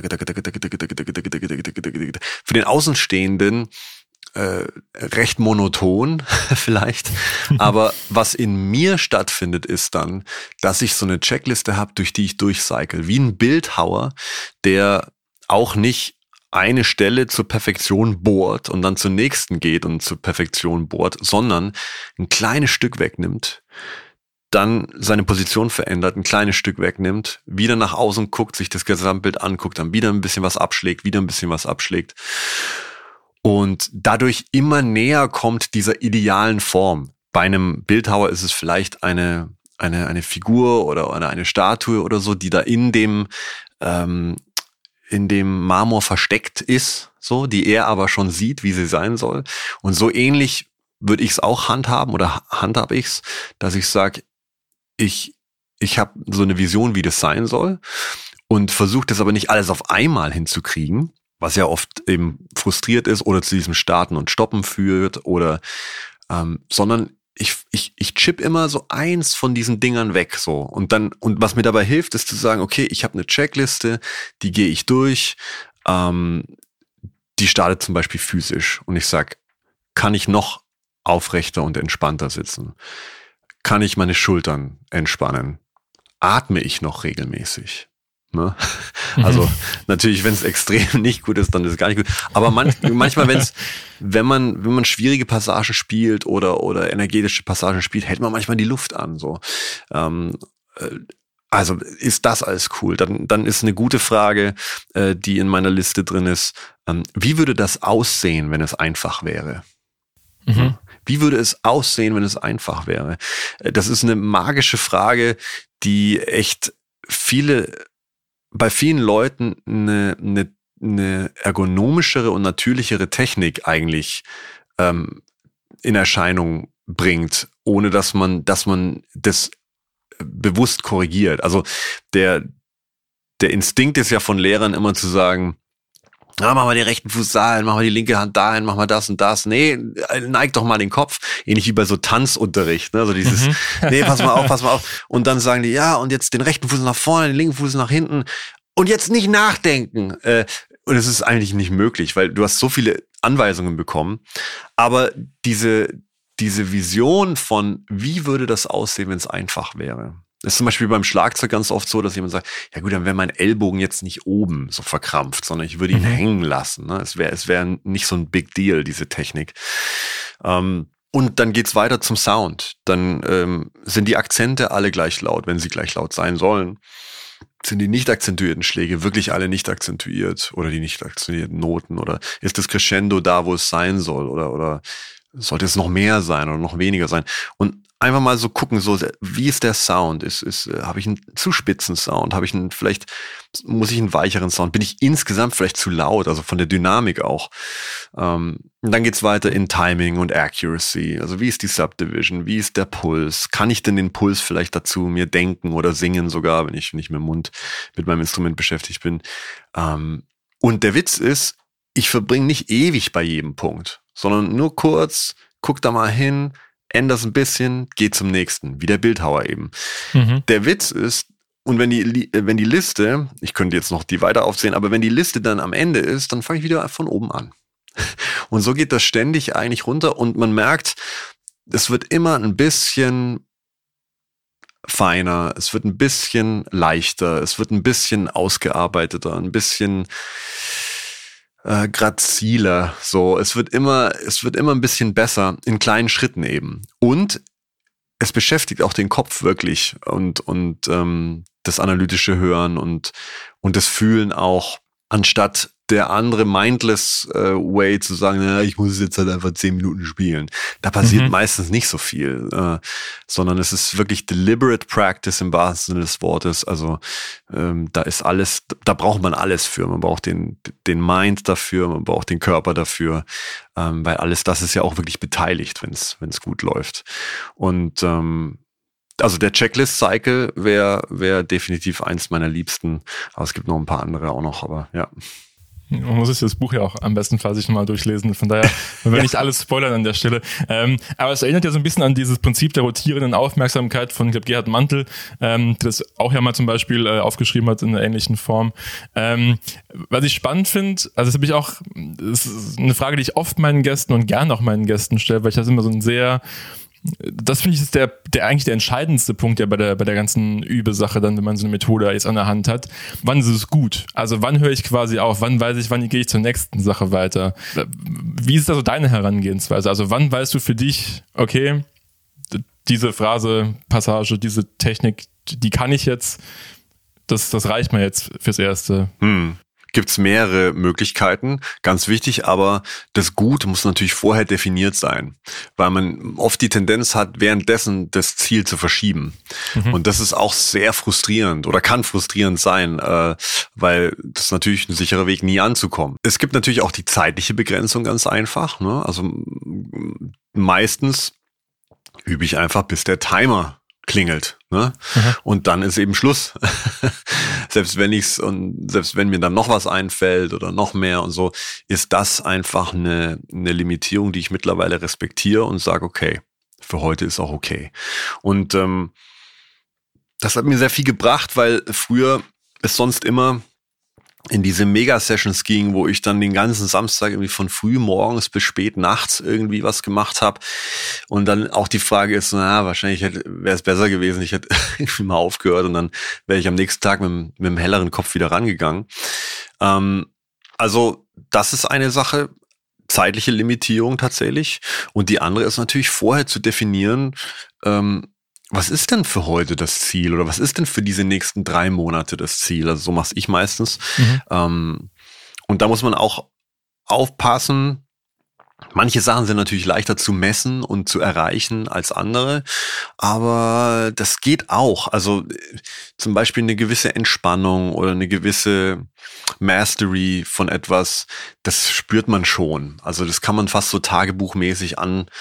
Speaker 2: den Außenstehenden recht monoton vielleicht, aber was in mir stattfindet, ist dann, dass ich so eine Checkliste habe, durch die ich durchcycle, wie ein Bildhauer, der auch nicht eine Stelle zur Perfektion bohrt und dann zur nächsten geht und zur Perfektion bohrt, sondern ein kleines Stück wegnimmt, dann seine Position verändert, ein kleines Stück wegnimmt, wieder nach außen guckt, sich das Gesamtbild anguckt, dann wieder ein bisschen was abschlägt, wieder ein bisschen was abschlägt. Und dadurch immer näher kommt dieser idealen Form. Bei einem Bildhauer ist es vielleicht eine Figur oder eine Statue oder so, die da in dem Marmor versteckt ist, so, die er aber schon sieht, wie sie sein soll. Und so ähnlich würde ich es auch handhaben oder handhab ich es, dass ich sage, ich habe so eine Vision, wie das sein soll und versuche das aber nicht alles auf einmal hinzukriegen, was ja oft eben frustriert ist oder zu diesem Starten und Stoppen führt oder sondern ich chip immer so eins von diesen Dingern weg so und was mir dabei hilft, ist zu sagen, okay, ich habe eine Checkliste, die gehe ich durch, die startet zum Beispiel physisch und ich sag, kann ich noch aufrechter und entspannter sitzen? Kann ich meine Schultern entspannen? Atme ich noch regelmäßig? Ne? Also natürlich, wenn es extrem nicht gut ist, dann ist es gar nicht gut. Aber manchmal, wenn man schwierige Passagen spielt oder energetische Passagen spielt, hält man manchmal die Luft an. So, also ist das alles cool? Dann ist eine gute Frage, die in meiner Liste drin ist. Wie würde das aussehen, wenn es einfach wäre? Mhm. Wie würde es aussehen, wenn es einfach wäre? Das ist eine magische Frage, die echt bei vielen Leuten eine ergonomischere und natürlichere Technik eigentlich in Erscheinung bringt, ohne dass man das bewusst korrigiert. Also der Instinkt ist ja von Lehrern immer zu sagen, mach mal den rechten Fuß dahin, mach mal die linke Hand dahin, mach mal das und das. Nee, neig doch mal den Kopf. Ähnlich wie bei so Tanzunterricht, ne? So dieses, nee, pass mal auf. Und dann sagen die, ja, und jetzt den rechten Fuß nach vorne, den linken Fuß nach hinten. Und jetzt nicht nachdenken. Und es ist eigentlich nicht möglich, weil du hast so viele Anweisungen bekommen. Aber diese Vision von, wie würde das aussehen, wenn es einfach wäre? Das ist zum Beispiel beim Schlagzeug ganz oft so, dass jemand sagt, ja gut, dann wäre mein Ellbogen jetzt nicht oben so verkrampft, sondern ich würde ihn hängen lassen. Ne? Es wäre nicht so ein Big Deal, diese Technik. Und dann geht's weiter zum Sound. Dann sind die Akzente alle gleich laut, wenn sie gleich laut sein sollen. sind die nicht akzentuierten Schläge wirklich alle nicht akzentuiert oder die nicht akzentuierten Noten oder ist das Crescendo da, wo es sein soll oder sollte es noch mehr sein oder noch weniger sein? Und einfach mal so gucken, so wie ist der Sound? Habe ich einen zu spitzen Sound? Vielleicht muss ich einen weicheren Sound? Bin ich insgesamt vielleicht zu laut? Also von der Dynamik auch. Und dann geht's weiter in Timing und Accuracy. Also wie ist die Subdivision? Wie ist der Puls? Kann ich denn den Puls vielleicht dazu mir denken oder singen sogar, wenn ich nicht mit dem Mund mit meinem Instrument beschäftigt bin? Und der Witz ist, ich verbringe nicht ewig bei jedem Punkt, sondern nur kurz, guck da mal hin, änder's ein bisschen, geh zum nächsten, wie der Bildhauer eben. Der Witz ist, und wenn die Liste, ich könnte jetzt noch die weiter aufzählen, aber wenn die Liste dann am Ende ist, dann fange ich wieder von oben an. Und so geht das ständig eigentlich runter und man merkt, es wird immer ein bisschen feiner, es wird ein bisschen leichter, es wird ein bisschen ausgearbeiteter, ein bisschen graziler, so. Es wird immer ein bisschen besser, in kleinen Schritten eben. Und es beschäftigt auch den Kopf wirklich und das analytische Hören und das Fühlen auch, anstatt der andere mindless way zu sagen, na, ich muss jetzt halt einfach 10 Minuten spielen. Da passiert meistens nicht so viel, sondern es ist wirklich deliberate practice im wahrsten Sinne des Wortes. Also da ist alles, da braucht man alles für. Man braucht den Mind dafür, man braucht den Körper dafür, weil alles das ist ja auch wirklich beteiligt, wenn es gut läuft. Und also der Checklist-Cycle wäre definitiv eins meiner Liebsten. Aber es gibt noch ein paar andere auch noch, aber ja.
Speaker 1: Man muss sich das Buch ja auch am besten Fall sich mal durchlesen. Von daher, wir werden nicht alles spoilern an der Stelle. Aber es erinnert ja so ein bisschen an dieses Prinzip der rotierenden Aufmerksamkeit von, ich glaube, Gerhard Mantel, der das auch ja mal zum Beispiel aufgeschrieben hat in einer ähnlichen Form. Was ich spannend finde, also das habe ich auch, das ist eine Frage, die ich oft meinen Gästen und gerne auch meinen Gästen stelle, weil ich das immer so ein sehr, das finde ich ist der eigentlich der entscheidendste Punkt ja bei der ganzen Übesache dann, wenn man so eine Methode jetzt an der Hand hat. Wann ist es gut? Also wann höre ich quasi auf? Wann weiß ich, wann gehe ich zur nächsten Sache weiter? Wie ist da so deine Herangehensweise? Also wann weißt du für dich, okay, diese Phrase, Passage, diese Technik, die kann ich jetzt, das reicht mir jetzt fürs Erste.
Speaker 2: Gibt's mehrere Möglichkeiten, ganz wichtig, aber das Gut muss natürlich vorher definiert sein, weil man oft die Tendenz hat, währenddessen das Ziel zu verschieben. Und das ist auch sehr frustrierend oder kann frustrierend sein, weil das ist natürlich ein sicherer Weg, nie anzukommen. Es gibt natürlich auch die zeitliche Begrenzung ganz einfach, ne? Also meistens übe ich einfach, bis der Timer klingelt, ne? Und dann ist eben Schluss. Selbst wenn mir dann noch was einfällt oder noch mehr und so, ist das einfach eine Limitierung, die ich mittlerweile respektiere und sage, okay, für heute ist auch okay. Und das hat mir sehr viel gebracht, weil früher es sonst immer in diese Mega-Sessions ging, wo ich dann den ganzen Samstag irgendwie von früh morgens bis spät nachts irgendwie was gemacht habe. Und dann auch die Frage ist, wahrscheinlich wäre es besser gewesen, ich hätte irgendwie mal aufgehört und dann wäre ich am nächsten Tag mit einem helleren Kopf wieder rangegangen. Also das ist eine Sache, zeitliche Limitierung tatsächlich. Und die andere ist natürlich vorher zu definieren, was ist denn für heute das Ziel oder was ist denn für diese nächsten 3 Monate das Ziel? Also so mache ich meistens. Und da muss man auch aufpassen. Manche Sachen sind natürlich leichter zu messen und zu erreichen als andere, aber das geht auch. Also zum Beispiel eine gewisse Entspannung oder eine gewisse Mastery von etwas, das spürt man schon. Also das kann man fast so tagebuchmäßig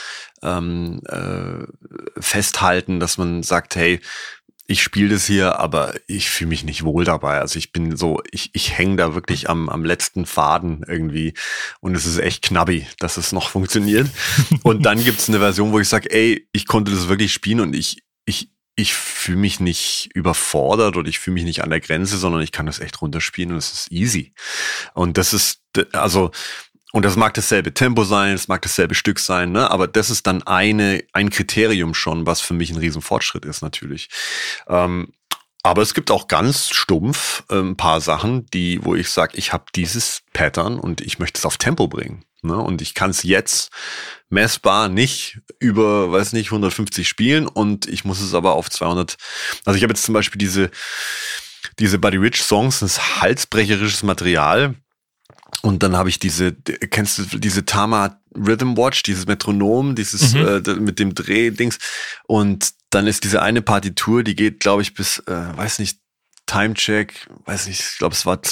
Speaker 2: festhalten, dass man sagt, hey, ich spiele das hier, aber ich fühle mich nicht wohl dabei. Also ich bin so, ich hänge da wirklich am letzten Faden irgendwie und es ist echt knabbi, dass es noch funktioniert. Und dann gibt's eine Version, wo ich sage, ey, ich konnte das wirklich spielen und ich fühle mich nicht überfordert oder ich fühle mich nicht an der Grenze, sondern ich kann das echt runterspielen und es ist easy. Und das ist, also, und das mag dasselbe Tempo sein, es mag dasselbe Stück sein, ne? Aber das ist dann ein Kriterium schon, was für mich ein Riesenfortschritt ist natürlich. Aber es gibt auch ganz stumpf ein paar Sachen, wo ich sage, ich habe dieses Pattern und ich möchte es auf Tempo bringen. Ne? Und ich kann es jetzt messbar nicht über, 150 spielen und ich muss es aber auf 200. Also ich habe jetzt zum Beispiel diese Buddy Rich Songs, das ist halsbrecherisches Material. Und dann habe ich kennst du diese Tama Rhythm Watch, dieses Metronom, dieses mit dem Drehdings. Und dann ist diese eine Partitur, die geht, glaube ich, bis, weiß nicht, Timecheck, weiß nicht, ich glaube, es war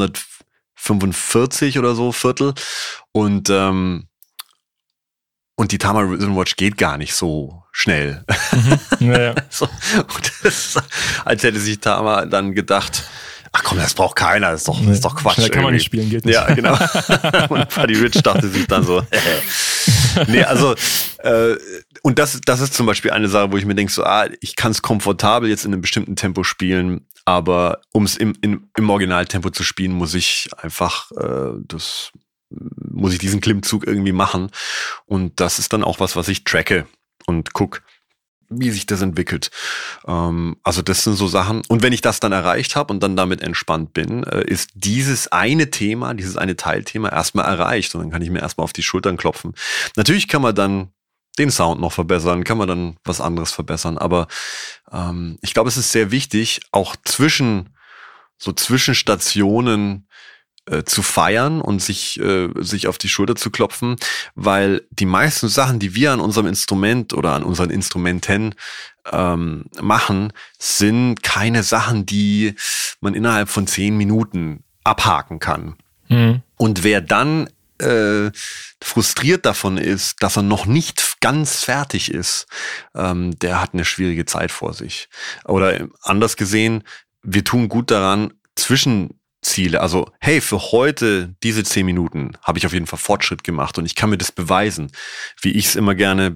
Speaker 2: 245 oder so, Viertel. Und die Tama Rhythm Watch geht gar nicht so schnell.
Speaker 1: Ja.
Speaker 2: So, und das, als hätte sich Tama dann gedacht, ach komm, das braucht keiner, das ist doch Quatsch.
Speaker 1: Da kann man nicht spielen, geht nicht.
Speaker 2: Ja, genau. Und Buddy Rich dachte sich dann so, nee, also, und das ist zum Beispiel eine Sache, wo ich mir denke, so, ich kann es komfortabel jetzt in einem bestimmten Tempo spielen, aber um es im Originaltempo zu spielen, muss ich einfach, muss ich diesen Klimmzug irgendwie machen. Und das ist dann auch was ich tracke und guck, wie sich das entwickelt. Also das sind so Sachen. Und wenn ich das dann erreicht habe und dann damit entspannt bin, ist dieses eine Teilthema erstmal erreicht. Und dann kann ich mir erstmal auf die Schultern klopfen. Natürlich kann man dann den Sound noch verbessern, kann man dann was anderes verbessern. Aber ich glaube, es ist sehr wichtig, auch zwischen Stationen zu feiern und sich auf die Schulter zu klopfen, weil die meisten Sachen, die wir an unserem Instrument oder an unseren Instrumenten machen, sind keine Sachen, die man innerhalb von 10 Minuten abhaken kann. Mhm. Und wer dann frustriert davon ist, dass er noch nicht ganz fertig ist, der hat eine schwierige Zeit vor sich. Oder anders gesehen, wir tun gut daran, Zwischenziele, also hey, für heute diese 10 Minuten habe ich auf jeden Fall Fortschritt gemacht und ich kann mir das beweisen, wie ich es immer gerne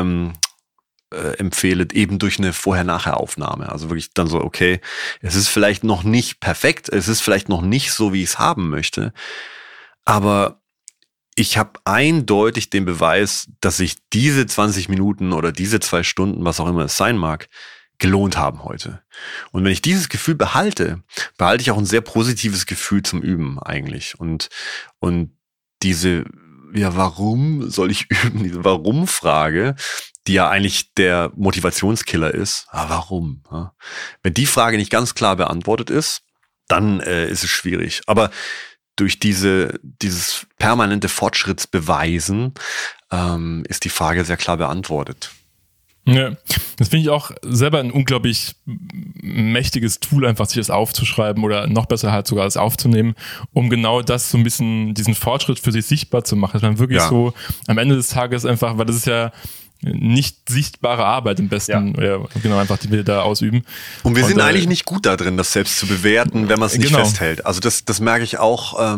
Speaker 2: empfehle, eben durch eine Vorher-Nachher-Aufnahme. Also wirklich dann so, okay, es ist vielleicht noch nicht perfekt, es ist vielleicht noch nicht so, wie ich es haben möchte, aber ich habe eindeutig den Beweis, dass sich diese 20 Minuten oder diese 2 Stunden, was auch immer es sein mag, gelohnt haben heute. Und wenn ich dieses Gefühl behalte ich auch ein sehr positives Gefühl zum Üben eigentlich. Und diese, ja, warum soll ich üben? Diese Warum-Frage, die ja eigentlich der Motivationskiller ist. Warum? Ja? Wenn die Frage nicht ganz klar beantwortet ist, dann ist es schwierig. Aber durch dieses permanente Fortschrittsbeweisen ist die Frage sehr klar beantwortet.
Speaker 1: Ja, das finde ich auch selber ein unglaublich mächtiges Tool, einfach sich das aufzuschreiben oder noch besser halt sogar das aufzunehmen, um genau das so ein bisschen, diesen Fortschritt für sich sichtbar zu machen, dass man wirklich so am Ende des Tages einfach, weil das ist ja nicht sichtbare Arbeit im besten, genau, einfach die wir da ausüben.
Speaker 2: Und wir sind eigentlich nicht gut da drin, das selbst zu bewerten, wenn man es nicht festhält. Also das merke ich auch.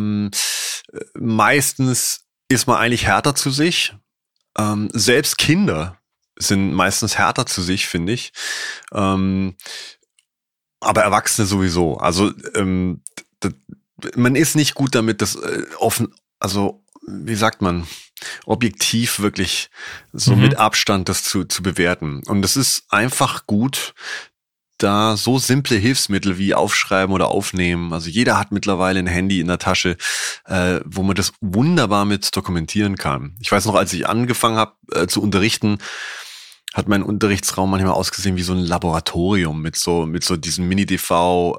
Speaker 2: Meistens ist man eigentlich härter zu sich. Selbst Kinder sind meistens härter zu sich, finde ich. Aber Erwachsene sowieso. Also man ist nicht gut damit, das offen, also wie sagt man, objektiv wirklich so mit Abstand das zu bewerten. Und es ist einfach gut, da so simple Hilfsmittel wie Aufschreiben oder Aufnehmen. Also jeder hat mittlerweile ein Handy in der Tasche, wo man das wunderbar mit dokumentieren kann. Ich weiß noch, als ich angefangen habe zu unterrichten, hat mein Unterrichtsraum manchmal ausgesehen wie so ein Laboratorium mit so diesen Mini-DV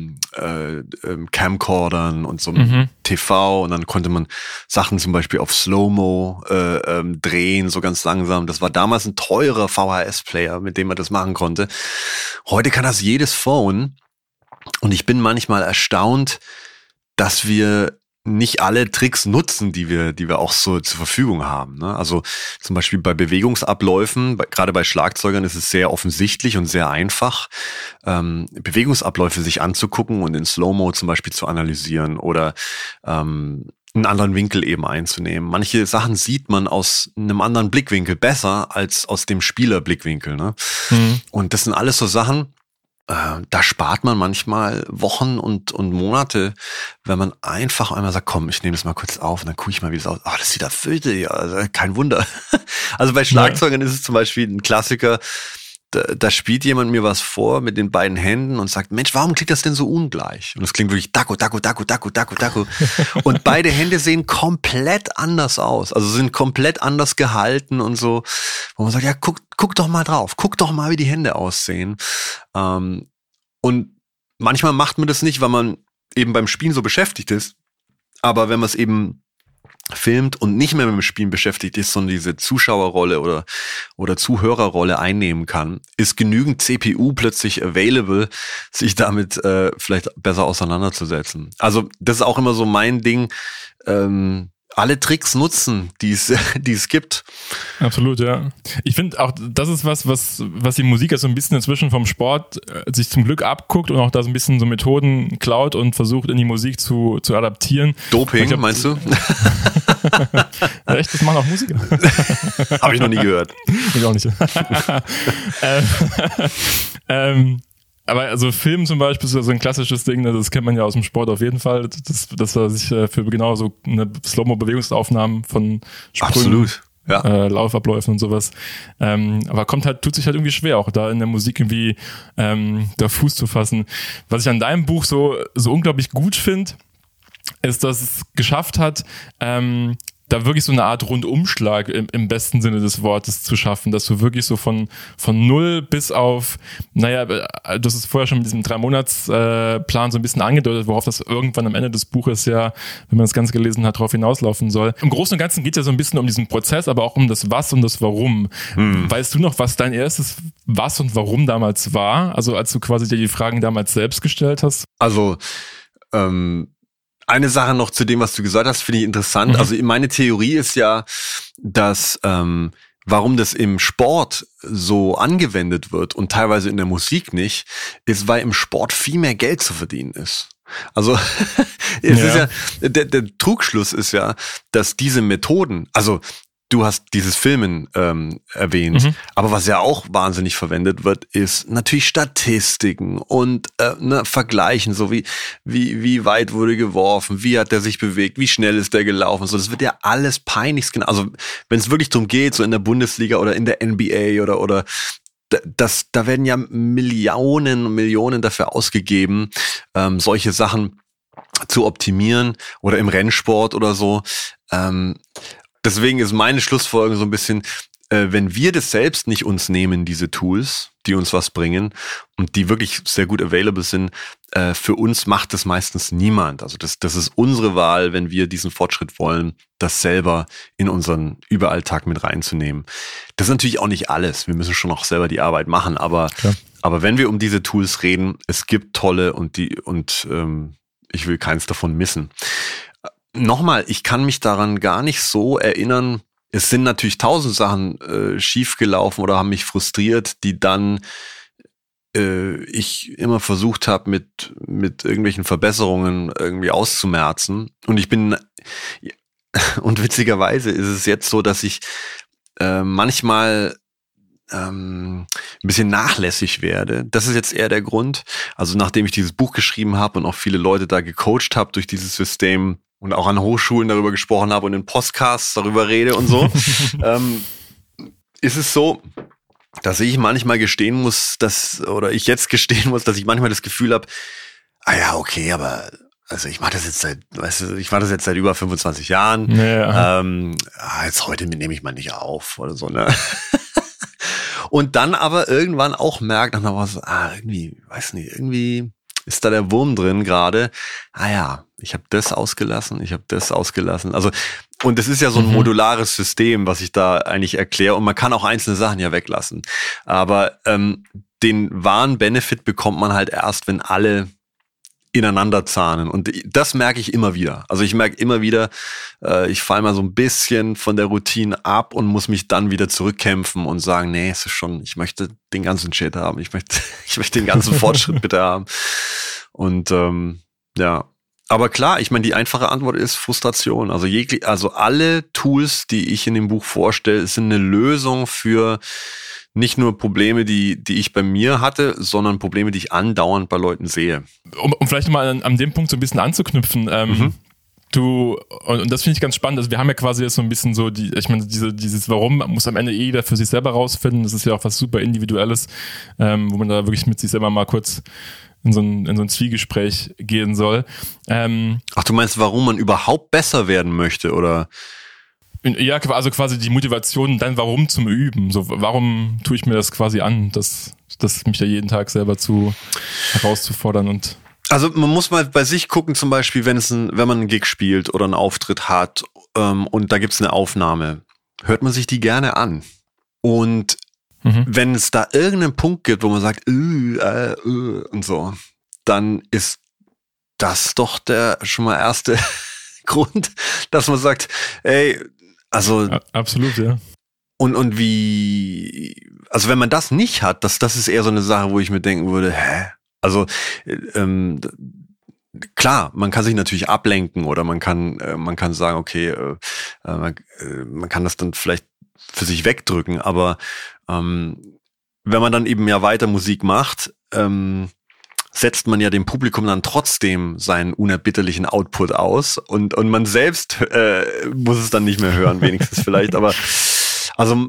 Speaker 2: Camcordern und so einem TV, und dann konnte man Sachen zum Beispiel auf Slow-Mo drehen, so ganz langsam. Das war damals ein teurer VHS-Player, mit dem man das machen konnte. Heute kann das jedes Phone, und ich bin manchmal erstaunt, dass wir nicht alle Tricks nutzen, die wir auch so zur Verfügung haben. Ne? Also zum Beispiel bei Bewegungsabläufen, gerade bei Schlagzeugern ist es sehr offensichtlich und sehr einfach, Bewegungsabläufe sich anzugucken und in Slow-Mo zum Beispiel zu analysieren oder einen anderen Winkel eben einzunehmen. Manche Sachen sieht man aus einem anderen Blickwinkel besser als aus dem Spielerblickwinkel. Ne? Und das sind alles so Sachen, da spart man manchmal Wochen und Monate, wenn man einfach einmal sagt, komm, ich nehme das mal kurz auf und dann gucke ich mal, wie das aussieht. Das sieht da völlig, ja, also kein Wunder. Also bei Schlagzeugern ist es zum Beispiel ein Klassiker, da spielt jemand mir was vor mit den beiden Händen und sagt, Mensch, warum klingt das denn so ungleich? Und es klingt wirklich daku, daku, daku, daku, daku, daku. Und beide Hände sehen komplett anders aus. Also sind komplett anders gehalten und so. Wo man sagt, ja, guck doch mal drauf. Guck doch mal, wie die Hände aussehen. Und manchmal macht man das nicht, weil man eben beim Spielen so beschäftigt ist. Aber wenn man es eben filmt und nicht mehr mit dem Spielen beschäftigt ist, sondern diese Zuschauerrolle oder Zuhörerrolle einnehmen kann, ist genügend CPU plötzlich available, sich damit vielleicht besser auseinanderzusetzen. Also das ist auch immer so mein Ding, alle Tricks nutzen, die es gibt.
Speaker 1: Absolut, ja. Ich finde auch, das ist was die Musik ja so ein bisschen inzwischen vom Sport sich zum Glück abguckt und auch da so ein bisschen so Methoden klaut und versucht in die Musik zu adaptieren.
Speaker 2: Doping, meinst du?
Speaker 1: Echt? Das machen auch Musiker?
Speaker 2: Habe ich noch nie gehört.
Speaker 1: Ich auch nicht. Aber also Film zum Beispiel ist ja so ein klassisches Ding, das kennt man ja aus dem Sport auf jeden Fall, dass er sich für genau so eine Slow-Mo-Bewegungsaufnahmen von Sprüngen,
Speaker 2: absolut, ja.
Speaker 1: Laufabläufen und sowas. Aber tut sich halt irgendwie schwer, auch da in der Musik irgendwie da Fuß zu fassen. Was ich an deinem Buch so unglaublich gut finde, ist, dass es geschafft hat, da wirklich so eine Art Rundumschlag im besten Sinne des Wortes zu schaffen, dass du wirklich so von null bis auf, du hast es vorher schon mit diesem 3-Monats-Plan so ein bisschen angedeutet, worauf das irgendwann am Ende des Buches ja, wenn man das Ganze gelesen hat, darauf hinauslaufen soll. Im Großen und Ganzen geht es ja so ein bisschen um diesen Prozess, aber auch um das Was und das Warum. Weißt du noch, was dein erstes Was und Warum damals war? Also als du quasi dir die Fragen damals selbst gestellt hast?
Speaker 2: Also, eine Sache noch zu dem, was du gesagt hast, finde ich interessant. Also meine Theorie ist ja, dass warum das im Sport so angewendet wird und teilweise in der Musik nicht, ist, weil im Sport viel mehr Geld zu verdienen ist. Also es ist ja, der Trugschluss ist ja, dass diese Methoden, also du hast dieses Filmen erwähnt, aber was ja auch wahnsinnig verwendet wird, ist natürlich Statistiken und Vergleichen, so wie weit wurde geworfen, wie hat der sich bewegt, wie schnell ist der gelaufen, so das wird ja alles peinlichst genau. Also wenn es wirklich darum geht, so in der Bundesliga oder in der NBA oder da werden ja Millionen und Millionen dafür ausgegeben, solche Sachen zu optimieren oder im Rennsport oder so. Deswegen ist meine Schlussfolgerung so ein bisschen, wenn wir das selbst nicht uns nehmen, diese Tools, die uns was bringen und die wirklich sehr gut available sind, für uns macht das meistens niemand. Also das ist unsere Wahl, wenn wir diesen Fortschritt wollen, das selber in unseren Überalltag mit reinzunehmen. Das ist natürlich auch nicht alles. Wir müssen schon auch selber die Arbeit machen, aber wenn wir um diese Tools reden, es gibt tolle und ich will keins davon missen. Nochmal, ich kann mich daran gar nicht so erinnern. Es sind natürlich 1000 Sachen schiefgelaufen oder haben mich frustriert, die dann ich immer versucht habe, mit irgendwelchen Verbesserungen irgendwie auszumerzen. Und witzigerweise ist es jetzt so, dass ich manchmal ein bisschen nachlässig werde. Das ist jetzt eher der Grund. Also nachdem ich dieses Buch geschrieben habe und auch viele Leute da gecoacht habe durch dieses System, und auch an Hochschulen darüber gesprochen habe und in Podcasts darüber rede und so, ist es so, dass ich manchmal gestehen muss, dass ich manchmal das Gefühl habe, okay, aber also ich mache das jetzt seit über 25 Jahren. Ja. Jetzt heute nehme ich mal nicht auf oder so, ne? Und dann aber irgendwann auch merkt, irgendwie, weiß nicht, irgendwie ist da der Wurm drin gerade. Ich habe das ausgelassen. Also, und das ist ja so ein modulares System, was ich da eigentlich erkläre. Und man kann auch einzelne Sachen ja weglassen. Aber den wahren Benefit bekommt man halt erst, wenn alle ineinander zahnen. Und das merke ich immer wieder. Also ich merke immer wieder, ich falle mal so ein bisschen von der Routine ab und muss mich dann wieder zurückkämpfen und sagen, nee, es ist schon, ich möchte den ganzen Shit haben. Ich möchte den ganzen Fortschritt bitte haben. Und aber klar, ich meine, die einfache Antwort ist Frustration. Also alle Tools, die ich in dem Buch vorstelle, sind eine Lösung für nicht nur Probleme, die ich bei mir hatte, sondern Probleme, die ich andauernd bei Leuten sehe.
Speaker 1: Um vielleicht mal an dem Punkt so ein bisschen anzuknüpfen, und das finde ich ganz spannend, also wir haben ja quasi jetzt so ein bisschen so, dieses Warum muss am Ende jeder für sich selber rausfinden, das ist ja auch was super Individuelles, wo man da wirklich mit sich selber mal kurz in so ein Zwiegespräch gehen soll.
Speaker 2: Ach, du meinst, warum man überhaupt besser werden möchte, oder?
Speaker 1: Ja, also quasi die Motivation, dann warum zum Üben? So, warum tue ich mir das quasi an, dass mich da jeden Tag selber herauszufordern und...
Speaker 2: Also man muss mal bei sich gucken, zum Beispiel, wenn man einen Gig spielt oder einen Auftritt hat und da gibt's eine Aufnahme, hört man sich die gerne an. Und wenn es da irgendeinen Punkt gibt, wo man sagt, und so, dann ist das doch der schon mal erste Grund, dass man sagt, ey, also...
Speaker 1: Ja, absolut, ja.
Speaker 2: Und also wenn man das nicht hat, das ist eher so eine Sache, wo ich mir denken würde, also klar, man kann sich natürlich ablenken oder man kann sagen, okay, man kann das dann vielleicht für sich wegdrücken, aber wenn man dann eben ja weiter Musik macht, setzt man ja dem Publikum dann trotzdem seinen unerbitterlichen Output aus und man selbst muss es dann nicht mehr hören, wenigstens vielleicht, aber also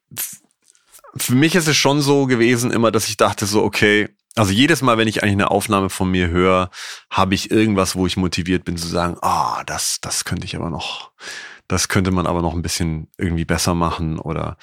Speaker 2: für mich ist es schon so gewesen immer, dass ich dachte so, okay, also jedes Mal, wenn ich eigentlich eine Aufnahme von mir höre, habe ich irgendwas, wo ich motiviert bin zu sagen, das könnte man aber noch ein bisschen irgendwie besser machen oder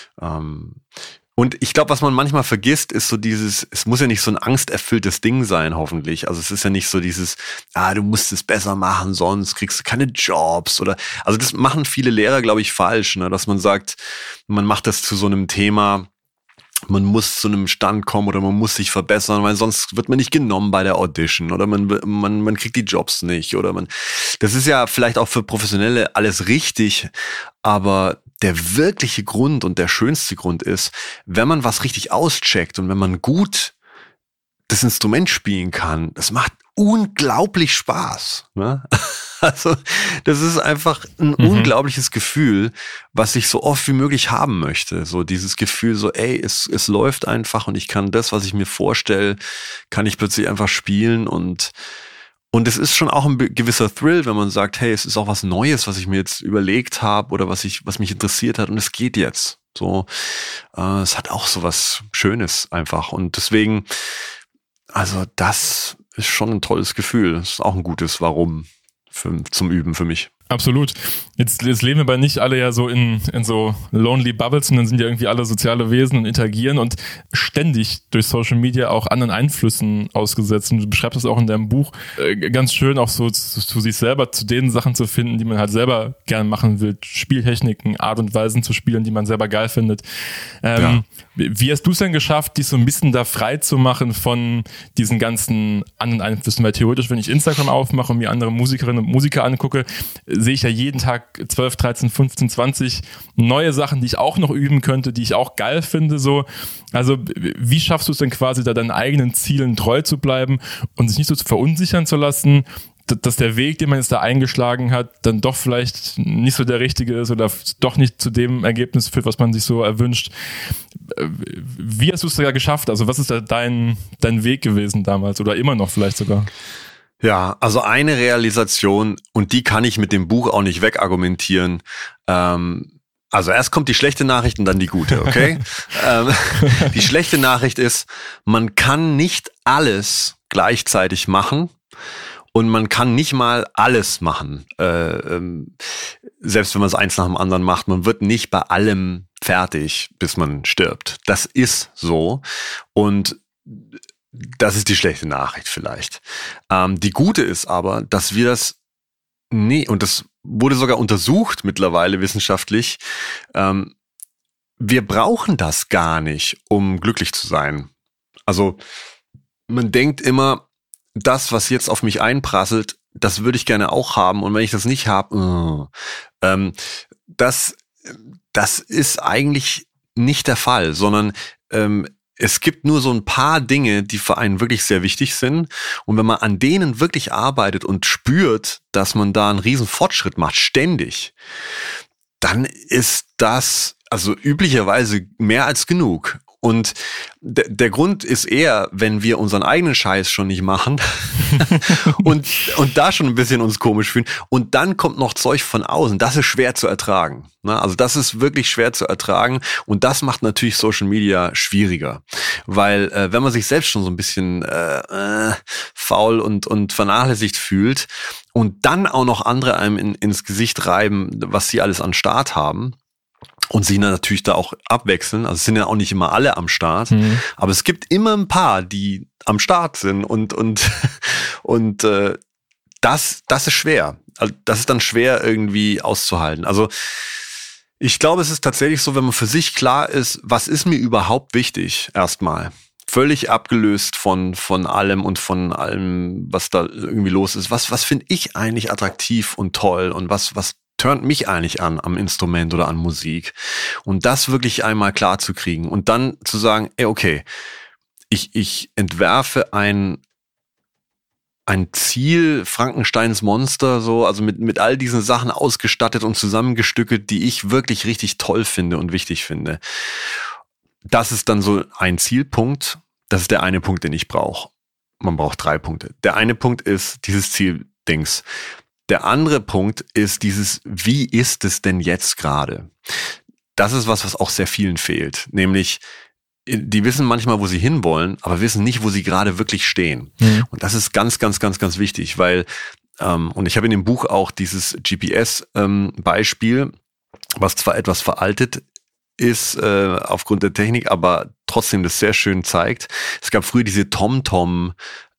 Speaker 2: und ich glaube, was man manchmal vergisst, ist so es muss ja nicht so ein angsterfülltes Ding sein, hoffentlich. Also es ist ja nicht so dieses, du musst es besser machen, sonst kriegst du keine Jobs oder, also das machen viele Lehrer, glaube ich, falsch, ne? Dass man sagt, man macht das zu so einem Thema, man muss zu einem Stand kommen oder man muss sich verbessern, weil sonst wird man nicht genommen bei der Audition oder man kriegt die Jobs nicht oder das ist ja vielleicht auch für Professionelle alles richtig, aber der wirkliche Grund und der schönste Grund ist, wenn man was richtig auscheckt und wenn man gut das Instrument spielen kann, das macht unglaublich Spaß, ne? Also das ist einfach ein unglaubliches Gefühl, was ich so oft wie möglich haben möchte. So dieses Gefühl, so es läuft einfach und ich kann das, was ich mir vorstelle, kann ich plötzlich einfach spielen und es ist schon auch ein gewisser Thrill, wenn man sagt, hey, es ist auch was Neues, was ich mir jetzt überlegt habe oder was mich interessiert hat und es geht jetzt. So, es hat auch so was Schönes einfach und deswegen, also das ist schon ein tolles Gefühl. Das ist auch ein gutes Warum zum Üben für mich.
Speaker 1: Absolut. Jetzt leben wir aber nicht alle ja so in so lonely Bubbles, und dann sind ja irgendwie alle soziale Wesen und interagieren und ständig durch Social Media auch anderen Einflüssen ausgesetzt. Und du beschreibst das auch in deinem Buch ganz schön, auch so zu sich selber, zu den Sachen zu finden, die man halt selber gerne machen will. Spieltechniken, Art und Weisen zu spielen, die man selber geil findet. Wie hast du es denn geschafft, dich so ein bisschen da frei zu machen von diesen ganzen anderen Einflüssen? Weil theoretisch, wenn ich Instagram aufmache und mir andere Musikerinnen und Musiker angucke, sehe ich ja jeden Tag 12, 13, 15, 20 neue Sachen, die ich auch noch üben könnte, die ich auch geil finde. So. Also wie schaffst du es denn quasi, da deinen eigenen Zielen treu zu bleiben und sich nicht so verunsichern zu lassen, dass der Weg, den man jetzt da eingeschlagen hat, dann doch vielleicht nicht so der richtige ist oder doch nicht zu dem Ergebnis führt, was man sich so erwünscht. Wie hast du es da geschafft? Also was ist da dein Weg gewesen damals oder immer noch vielleicht sogar?
Speaker 2: Ja, also eine Realisation, und die kann ich mit dem Buch auch nicht wegargumentieren. Also erst kommt die schlechte Nachricht und dann die gute, okay? Die schlechte Nachricht ist, man kann nicht alles gleichzeitig machen und man kann nicht mal alles machen. Selbst wenn man es eins nach dem anderen macht, man wird nicht bei allem fertig, bis man stirbt. Das ist so und das ist die schlechte Nachricht vielleicht. Die gute ist aber, dass wir das und das wurde sogar untersucht mittlerweile wissenschaftlich, wir brauchen das gar nicht, um glücklich zu sein. Also man denkt immer, das, was jetzt auf mich einprasselt, das würde ich gerne auch haben und wenn ich das nicht habe, das ist eigentlich nicht der Fall, sondern es gibt nur so ein paar Dinge, die für einen wirklich sehr wichtig sind. Und wenn man an denen wirklich arbeitet und spürt, dass man da einen riesen Fortschritt macht, ständig, dann ist das also üblicherweise mehr als genug. Und der Grund ist eher, wenn wir unseren eigenen Scheiß schon nicht machen und da schon ein bisschen uns komisch fühlen und dann kommt noch Zeug von außen. Das ist schwer zu ertragen. Ne? Also das ist wirklich schwer zu ertragen und das macht natürlich Social Media schwieriger. Weil wenn man sich selbst schon so ein bisschen faul und vernachlässigt fühlt und dann auch noch andere einem ins Gesicht reiben, was sie alles an Start haben, und sich natürlich da auch abwechseln. Also es sind ja auch nicht immer alle am Start, aber es gibt immer ein paar, die am Start sind und das ist schwer. Also das ist dann schwer irgendwie auszuhalten. Also ich glaube, es ist tatsächlich so, wenn man für sich klar ist, was ist mir überhaupt wichtig, erstmal. Völlig abgelöst von allem und von allem, was da irgendwie los ist. Was finde ich eigentlich attraktiv und toll und was turnt mich eigentlich an am Instrument oder an Musik und das wirklich einmal klar zu kriegen und dann zu sagen, okay, ich entwerfe ein Ziel, Frankensteins Monster, so, also mit all diesen Sachen ausgestattet und zusammengestückelt, die ich wirklich richtig toll finde und wichtig finde. Das ist dann so ein Zielpunkt, das ist der eine Punkt, den ich brauche. Man braucht 3 Punkte. Der eine Punkt ist dieses Zieldings. Der andere Punkt ist dieses, wie ist es denn jetzt gerade? Das ist was auch sehr vielen fehlt. Nämlich, die wissen manchmal, wo sie hinwollen, aber wissen nicht, wo sie gerade wirklich stehen. Und das ist ganz, ganz, ganz, ganz wichtig, weil, und ich habe in dem Buch auch dieses GPS-Beispiel, was zwar etwas veraltet ist aufgrund der Technik, aber trotzdem das sehr schön zeigt. Es gab früher diese TomTom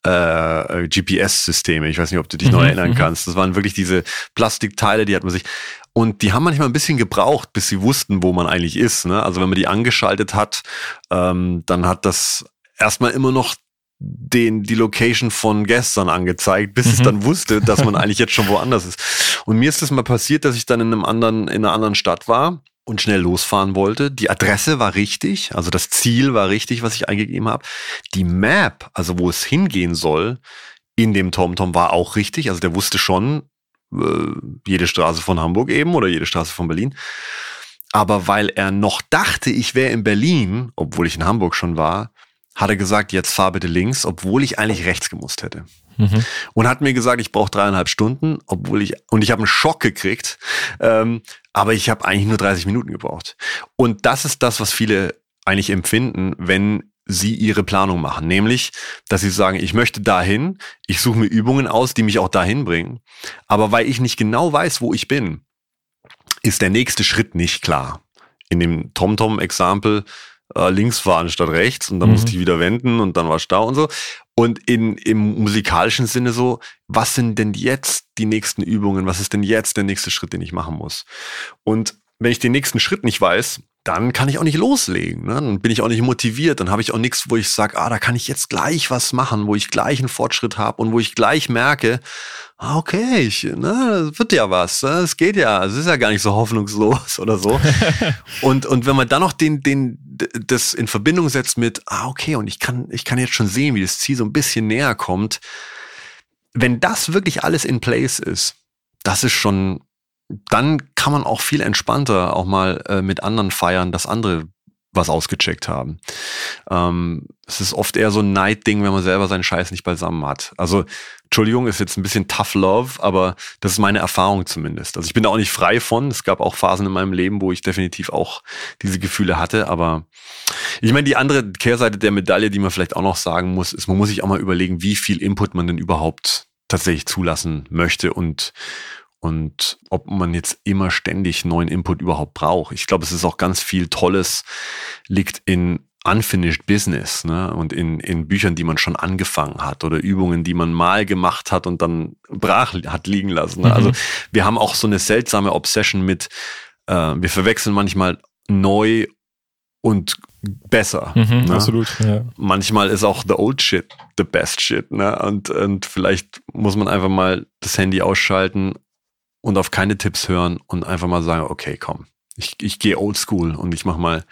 Speaker 2: GPS-Systeme. Ich weiß nicht, ob du dich noch erinnern kannst. Das waren wirklich diese Plastikteile, die hat man sich... Und die haben manchmal ein bisschen gebraucht, bis sie wussten, wo man eigentlich ist. Ne? Also wenn man die angeschaltet hat, dann hat das erstmal immer noch die Location von gestern angezeigt, bis es dann wusste, dass man eigentlich jetzt schon woanders ist. Und mir ist das mal passiert, dass ich dann in einer anderen Stadt war und schnell losfahren wollte. Die Adresse war richtig, also das Ziel war richtig, was ich eingegeben habe. Die Map, also wo es hingehen soll, in dem TomTom war auch richtig. Also der wusste schon, jede Straße von Hamburg eben oder jede Straße von Berlin. Aber weil er noch dachte, ich wäre in Berlin, obwohl ich in Hamburg schon war, hat er gesagt, jetzt fahr bitte links, obwohl ich eigentlich rechts gemusst hätte. Und hat mir gesagt, ich brauche 3,5 Stunden, und ich habe einen Schock gekriegt, aber ich habe eigentlich nur 30 Minuten gebraucht. Und das ist das, was viele eigentlich empfinden, wenn sie ihre Planung machen. Nämlich, dass sie sagen, ich möchte dahin, ich suche mir Übungen aus, die mich auch dahin bringen. Aber weil ich nicht genau weiß, wo ich bin, ist der nächste Schritt nicht klar. In dem TomTom-Example links fahren statt rechts und dann musste ich wieder wenden und dann war Stau und so. Und im musikalischen Sinne so, was sind denn jetzt die nächsten Übungen? Was ist denn jetzt der nächste Schritt, den ich machen muss? Und wenn ich den nächsten Schritt nicht weiß, dann kann ich auch nicht loslegen. Ne? Dann bin ich auch nicht motiviert. Dann habe ich auch nichts, wo ich sage, da kann ich jetzt gleich was machen, wo ich gleich einen Fortschritt habe und wo ich gleich merke, okay, das wird ja was. Es geht ja. Es ist ja gar nicht so hoffnungslos oder so. und wenn man dann noch das in Verbindung setzt mit, okay, und ich kann jetzt schon sehen, wie das Ziel so ein bisschen näher kommt. Wenn das wirklich alles in place ist, das ist schon, dann kann man auch viel entspannter auch mal mit anderen feiern, dass andere was ausgecheckt haben. Es ist oft eher so ein Neidding, wenn man selber seinen Scheiß nicht beisammen hat. Also, Entschuldigung, ist jetzt ein bisschen tough love, aber das ist meine Erfahrung zumindest. Also ich bin da auch nicht frei von. Es gab auch Phasen in meinem Leben, wo ich definitiv auch diese Gefühle hatte. Aber ich meine, die andere Kehrseite der Medaille, die man vielleicht auch noch sagen muss, ist, man muss sich auch mal überlegen, wie viel Input man denn überhaupt tatsächlich zulassen möchte und ob man jetzt immer ständig neuen Input überhaupt braucht. Ich glaube, es ist auch ganz viel Tolles, liegt in unfinished business, ne? Und in Büchern, die man schon angefangen hat oder Übungen, die man mal gemacht hat und dann brach hat liegen lassen. Ne? Also wir haben auch so eine seltsame Obsession mit, wir verwechseln manchmal neu und besser. Ne?
Speaker 1: Absolut. Ja.
Speaker 2: Manchmal ist auch the old shit the best shit. Ne? Und vielleicht muss man einfach mal das Handy ausschalten und auf keine Tipps hören und einfach mal sagen, okay, komm, ich gehe oldschool und ich mach mal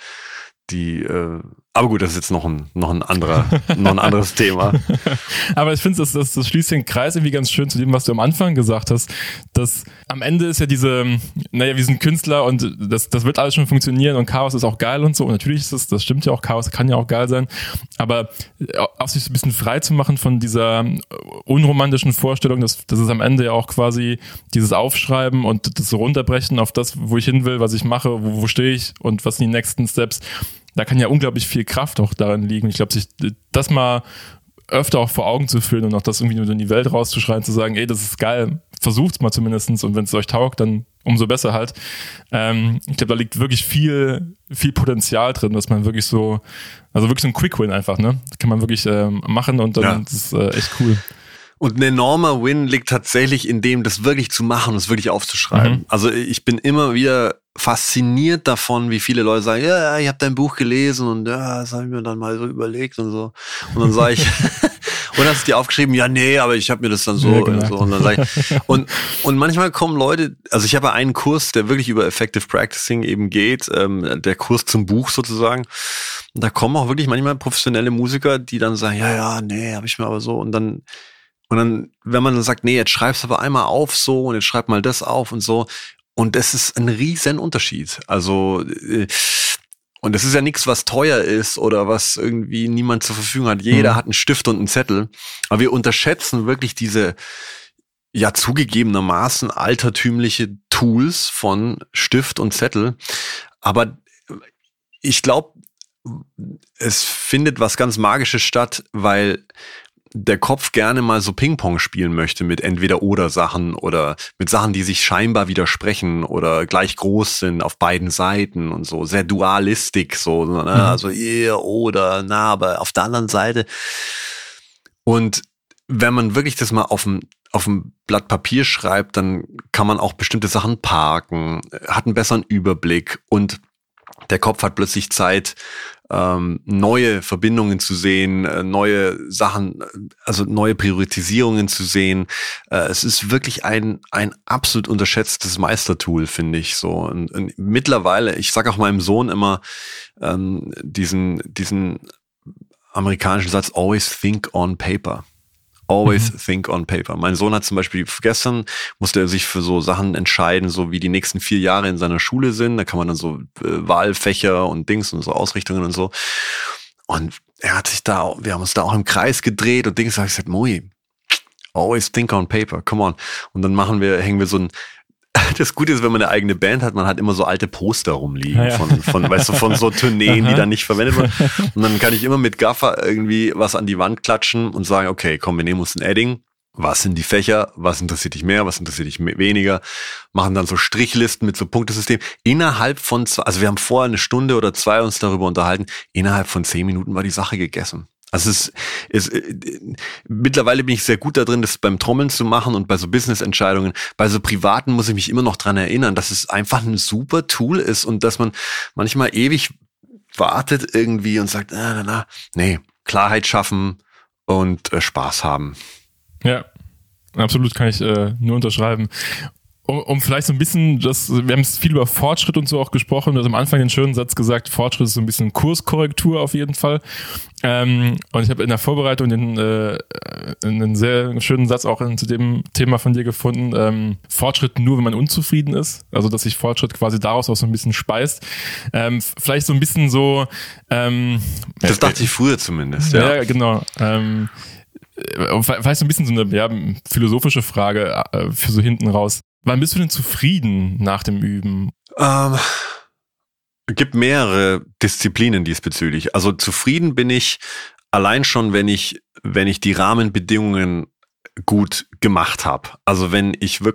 Speaker 2: aber gut, das ist jetzt noch ein anderes Thema.
Speaker 1: Aber ich finde, das schließt den Kreis irgendwie ganz schön zu dem, was du am Anfang gesagt hast, dass am Ende ist ja wir sind Künstler und das wird alles schon funktionieren und Chaos ist auch geil und so. Und natürlich ist das stimmt ja auch, Chaos kann ja auch geil sein. Aber auch sich so ein bisschen frei zu machen von dieser unromantischen Vorstellung, dass es am Ende ja auch quasi dieses Aufschreiben und das Runterbrechen auf das, wo ich hin will, was ich mache, wo stehe ich und was sind die nächsten Steps. Da kann ja unglaublich viel Kraft auch darin liegen. Ich glaube, sich das mal öfter auch vor Augen zu führen und auch das irgendwie nur in die Welt rauszuschreien, zu sagen, ey, das ist geil, versucht's mal zumindestens und wenn es euch taugt, dann umso besser halt. Ich glaube, da liegt wirklich viel Potenzial drin, dass man wirklich wirklich so ein Quick-Win einfach, ne? Das kann man wirklich machen und dann das ist echt cool.
Speaker 2: Und ein enormer Win liegt tatsächlich in dem, das wirklich zu machen und es wirklich aufzuschreiben.
Speaker 1: Mhm.
Speaker 2: Also ich bin immer wieder fasziniert davon, wie viele Leute sagen, ja, ich habe dein Buch gelesen und ja, das habe ich mir dann mal so überlegt und so. Und dann sage ich, und hast du dir aufgeschrieben, ja, nee, aber ich habe mir das dann so, und so. Und dann sage ich, und manchmal kommen Leute, also ich habe ja einen Kurs, der wirklich über Effective Practicing eben geht, der Kurs zum Buch sozusagen. Und da kommen auch wirklich manchmal professionelle Musiker, die dann sagen, ja, nee, habe ich mir aber so. Und dann, wenn man dann sagt, nee, jetzt schreib's aber einmal auf so und jetzt schreib mal das auf und so. Und das ist ein riesen Unterschied. Also, und das ist ja nichts, was teuer ist oder was irgendwie niemand zur Verfügung hat. Jeder hat einen Stift und einen Zettel. Aber wir unterschätzen wirklich diese, ja, zugegebenermaßen altertümliche Tools von Stift und Zettel. Aber ich glaube, es findet was ganz Magisches statt, weil der Kopf gerne mal so Ping-Pong spielen möchte mit Entweder-oder-Sachen oder mit Sachen, die sich scheinbar widersprechen oder gleich groß sind auf beiden Seiten und so, sehr dualistisch so, ne? Also oder, aber auf der anderen Seite. Und wenn man wirklich das mal auf dem Blatt Papier schreibt, dann kann man auch bestimmte Sachen parken, hat einen besseren Überblick und der Kopf hat plötzlich Zeit, neue Verbindungen zu sehen, neue Sachen, also neue Priorisierungen zu sehen. Es ist wirklich ein absolut unterschätztes Meistertool, finde ich so. Und mittlerweile, ich sage auch meinem Sohn immer diesen amerikanischen Satz, always think on paper. Always think on paper. Mein Sohn hat zum Beispiel gestern, musste er sich für so Sachen entscheiden, so wie die nächsten 4 Jahre in seiner Schule sind. Da kann man dann so Wahlfächer und Dings und so Ausrichtungen und so. Und wir haben uns da auch im Kreis gedreht und Dings, habe ich gesagt, Moi, always think on paper, come on. Und dann hängen wir so ein, das Gute ist, wenn man eine eigene Band hat, man hat immer so alte Poster rumliegen von so Tourneen, die dann nicht verwendet wurden. Und dann kann ich immer mit Gaffer irgendwie was an die Wand klatschen und sagen, okay, komm, wir nehmen uns ein Edding. Was sind die Fächer? Was interessiert dich mehr? Was interessiert dich weniger? Machen dann so Strichlisten mit so Punktesystem. Innerhalb von, also wir haben vorher 1 Stunde oder 2 uns darüber unterhalten. Innerhalb von 10 Minuten war die Sache gegessen. Also mittlerweile bin ich sehr gut da drin, das beim Trommeln zu machen und bei so Business-Entscheidungen. Bei so privaten muss ich mich immer noch dran erinnern, dass es einfach ein super Tool ist und dass man manchmal ewig wartet irgendwie und sagt, nee, Klarheit schaffen und Spaß haben.
Speaker 1: Ja, absolut, kann ich nur unterschreiben. Um vielleicht so ein bisschen, wir haben viel über Fortschritt und so auch gesprochen, du hast am Anfang den schönen Satz gesagt, Fortschritt ist so ein bisschen Kurskorrektur auf jeden Fall. Und ich habe in der Vorbereitung einen sehr schönen Satz auch zu dem Thema von dir gefunden. Fortschritt nur, wenn man unzufrieden ist. Also, dass sich Fortschritt quasi daraus auch so ein bisschen speist. Vielleicht so ein bisschen so...
Speaker 2: das dachte ich früher zumindest,
Speaker 1: ja. Ja, genau. Vielleicht so ein bisschen so eine philosophische Frage für so hinten raus. Wann bist du denn zufrieden nach dem Üben?
Speaker 2: Gibt mehrere Disziplinen diesbezüglich. Also zufrieden bin ich allein schon, wenn ich die Rahmenbedingungen gut gemacht habe. Also wenn ich mal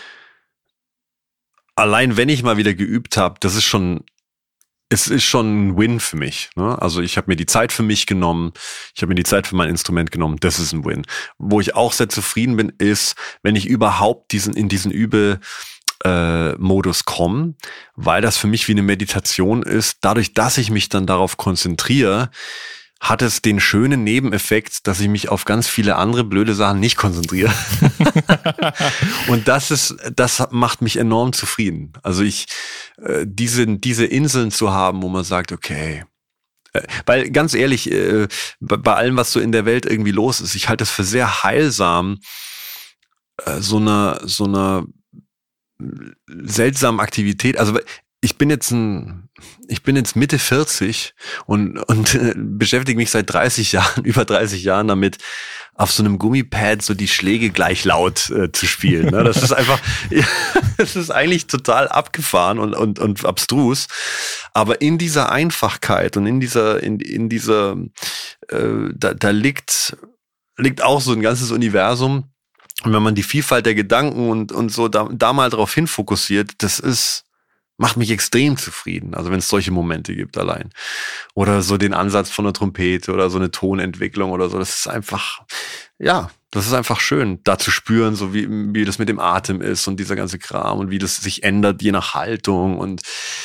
Speaker 2: wieder geübt habe, es ist schon ein Win für mich. Ne? Also ich habe mir die Zeit für mich genommen, ich habe mir die Zeit für mein Instrument genommen, das ist ein Win. Wo ich auch sehr zufrieden bin, ist, wenn ich überhaupt in diesen Übe-Modus komme, weil das für mich wie eine Meditation ist. Dadurch, dass ich mich dann darauf konzentriere, hat es den schönen Nebeneffekt, dass ich mich auf ganz viele andere blöde Sachen nicht konzentriere. Und das macht mich enorm zufrieden. Also diese Inseln zu haben, wo man sagt, okay, weil ganz ehrlich, bei allem, was so in der Welt irgendwie los ist, ich halte es für sehr heilsam, so einer seltsamen Aktivität. Also ich bin jetzt Mitte 40 und beschäftige mich seit über 30 Jahren damit, auf so einem Gummipad so die Schläge gleich laut zu spielen. Ne? Das ist einfach, das ist eigentlich total abgefahren und abstrus. Aber in dieser Einfachkeit und da liegt auch so ein ganzes Universum. Und wenn man die Vielfalt der Gedanken und so da mal drauf hin fokussiert, macht mich extrem zufrieden. Also wenn es solche Momente gibt allein. Oder so den Ansatz von einer Trompete oder so eine Tonentwicklung oder so. Das ist einfach schön, da zu spüren, so wie das mit dem Atem ist und dieser ganze Kram und wie das sich ändert, je nach Haltung. Und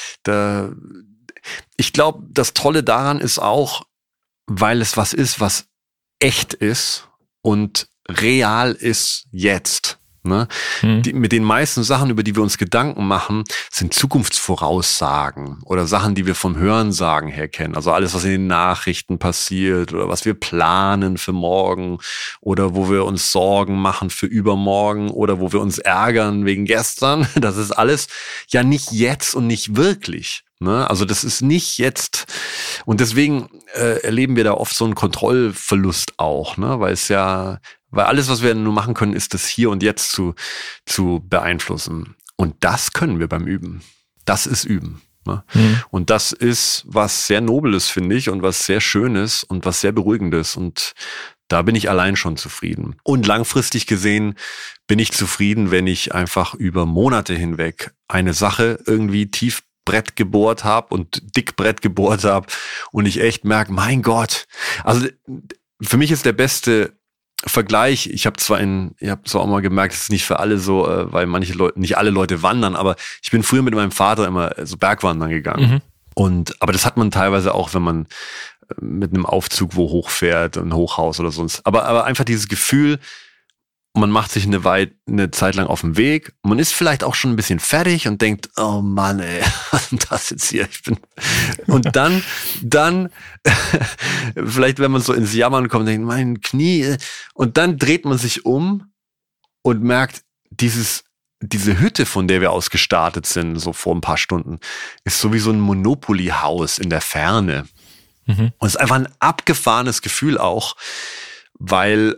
Speaker 2: ich glaube, das Tolle daran ist auch, weil es was ist, was echt ist und real ist jetzt. Ne? Mit den meisten Sachen, über die wir uns Gedanken machen, sind Zukunftsvoraussagen oder Sachen, die wir vom Hörensagen her kennen. Also alles, was in den Nachrichten passiert oder was wir planen für morgen oder wo wir uns Sorgen machen für übermorgen oder wo wir uns ärgern wegen gestern. Das ist alles ja nicht jetzt und nicht wirklich. Ne? Also das ist nicht jetzt. Und deswegen erleben wir da oft so einen Kontrollverlust auch, ne? Weil alles, was wir nur machen können, ist das hier und jetzt zu beeinflussen. Und das können wir beim Üben. Das ist Üben. Ne? Und das ist was sehr Nobles, finde ich, und was sehr Schönes und was sehr Beruhigendes. Und da bin ich allein schon zufrieden. Und langfristig gesehen bin ich zufrieden, wenn ich einfach über Monate hinweg eine Sache irgendwie tief Brett gebohrt habe und dick Brett gebohrt habe und ich echt merke, mein Gott, also für mich ist der beste Vergleich, ich habe zwar auch mal gemerkt, es ist nicht für alle so, weil nicht alle Leute wandern, aber ich bin früher mit meinem Vater immer so Bergwandern gegangen. Aber das hat man teilweise auch, wenn man mit einem Aufzug wo hochfährt, ein Hochhaus oder sonst. Aber einfach dieses Gefühl, man macht sich eine Zeit lang auf den Weg. Man ist vielleicht auch schon ein bisschen fertig und denkt, oh Mann, ey, was ist denn das jetzt hier? Und dann, vielleicht wenn man so ins Jammern kommt, denkt, mein Knie. Und dann dreht man sich um und merkt, diese Hütte, von der wir aus gestartet sind, so vor ein paar Stunden, ist so wie so ein Monopoly-Haus in der Ferne. Und es ist einfach ein abgefahrenes Gefühl auch, weil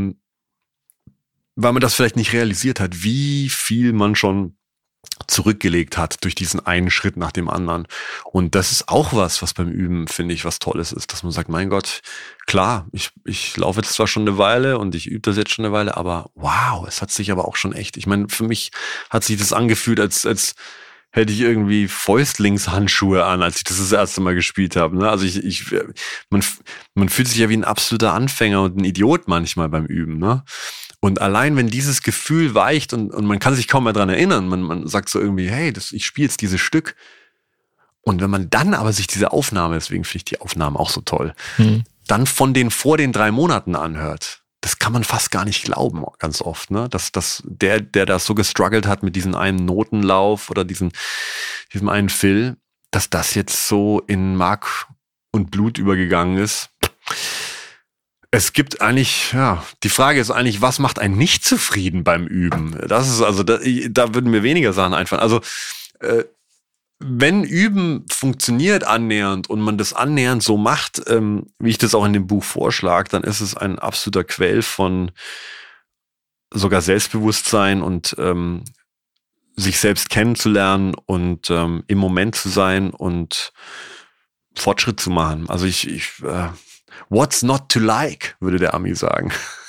Speaker 2: man das vielleicht nicht realisiert hat, wie viel man schon zurückgelegt hat durch diesen einen Schritt nach dem anderen. Und das ist auch was beim Üben, finde ich, was Tolles ist, dass man sagt, mein Gott, klar, ich laufe jetzt zwar schon eine Weile und ich übe das jetzt schon eine Weile, aber wow, es hat sich aber auch schon echt, ich meine, für mich hat sich das angefühlt, als hätte ich irgendwie Fäustlingshandschuhe an, als ich das erste Mal gespielt habe. Ne? Also man fühlt sich ja wie ein absoluter Anfänger und ein Idiot manchmal beim Üben, ne? Und allein, wenn dieses Gefühl weicht und man kann sich kaum mehr dran erinnern, man sagt so irgendwie, hey, ich spiele jetzt dieses Stück. Und wenn man dann aber sich diese Aufnahme, deswegen finde ich die Aufnahmen auch so toll, dann von den vor den 3 Monaten anhört, das kann man fast gar nicht glauben, ganz oft, ne? Dass der das so gestruggelt hat mit diesem einen Notenlauf oder diesem einen Fill, dass das jetzt so in Mark und Blut übergegangen ist. Es gibt eigentlich, die Frage ist eigentlich, was macht einen nicht zufrieden beim Üben? Das ist also, da würden mir weniger Sachen einfallen. Also, wenn Üben funktioniert annähernd und man das annähernd so macht, wie ich das auch in dem Buch vorschlage, dann ist es ein absoluter Quell von sogar Selbstbewusstsein und sich selbst kennenzulernen und im Moment zu sein und Fortschritt zu machen. Also what's not to like, würde der Ami sagen.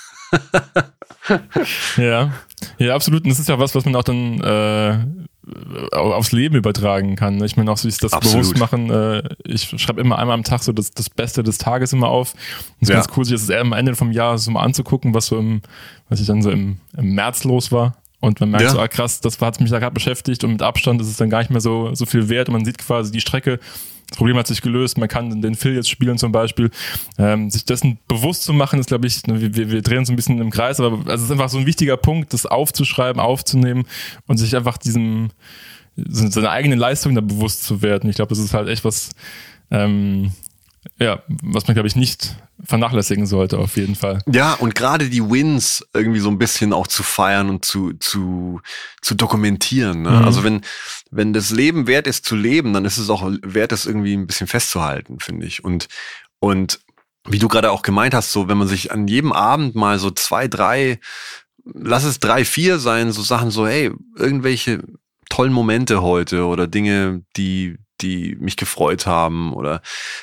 Speaker 1: Ja, absolut. Und das ist ja was man auch dann aufs Leben übertragen kann. Ich meine, auch sich das bewusst machen. Ich schreibe immer einmal am Tag so das Beste des Tages immer auf. Und es ist ganz cool, sich das eher am Ende vom Jahr so mal anzugucken, was ich dann so im März los war. Und man merkt so, krass, das hat mich da gerade beschäftigt und mit Abstand ist es dann gar nicht mehr so viel wert und man sieht quasi die Strecke. Das Problem hat sich gelöst, man kann den Fill jetzt spielen zum Beispiel. Sich dessen bewusst zu machen, ist, glaube ich, wir drehen so ein bisschen im Kreis, aber es ist einfach so ein wichtiger Punkt, das aufzuschreiben, aufzunehmen und sich einfach seine eigene Leistung da bewusst zu werden. Ich glaube, das ist halt echt was, was man, glaube ich, nicht vernachlässigen sollte, auf jeden Fall.
Speaker 2: Ja, und gerade die Wins irgendwie so ein bisschen auch zu feiern und zu dokumentieren. Ne? Also wenn das Leben wert ist zu leben, dann ist es auch wert, es irgendwie ein bisschen festzuhalten, finde ich. Und wie du gerade auch gemeint hast, so wenn man sich an jedem Abend mal so 2, 3, lass es 3, 4 sein, so Sachen so, hey, irgendwelche tollen Momente heute oder Dinge, die mich gefreut haben oder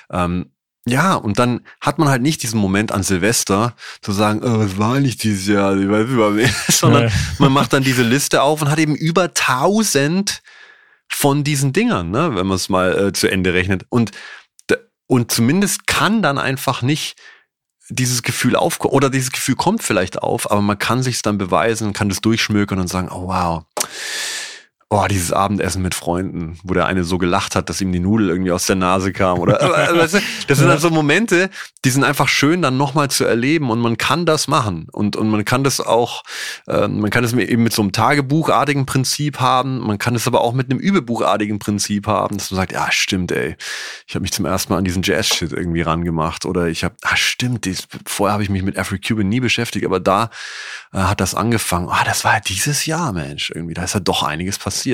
Speaker 2: ja, und dann hat man halt nicht diesen Moment an Silvester zu sagen, was war eigentlich dieses Jahr, ich weiß über mich, sondern man macht dann diese Liste auf und hat eben über 1000 von diesen Dingern, ne, wenn man es mal zu Ende rechnet. Und zumindest kann dann einfach nicht dieses Gefühl aufkommen, oder dieses Gefühl kommt vielleicht auf, aber man kann sich's dann beweisen, kann das durchschmökern und sagen, oh wow, dieses Abendessen mit Freunden, wo der eine so gelacht hat, dass ihm die Nudel irgendwie aus der Nase kam. Oder weißt du, das sind dann so Momente, die sind einfach schön dann nochmal zu erleben und man kann das machen. Und man kann das auch, man kann es eben mit so einem tagebuchartigen Prinzip haben, man kann es aber auch mit einem übebuchartigen Prinzip haben, dass man sagt, ja stimmt ey, ich habe mich zum ersten Mal an diesen Jazz-Shit irgendwie rangemacht oder ich habe, stimmt, vorher habe ich mich mit Afro-Cuban nie beschäftigt, aber da hat das angefangen. Das war ja dieses Jahr, Mensch, irgendwie, da ist ja doch einiges passiert.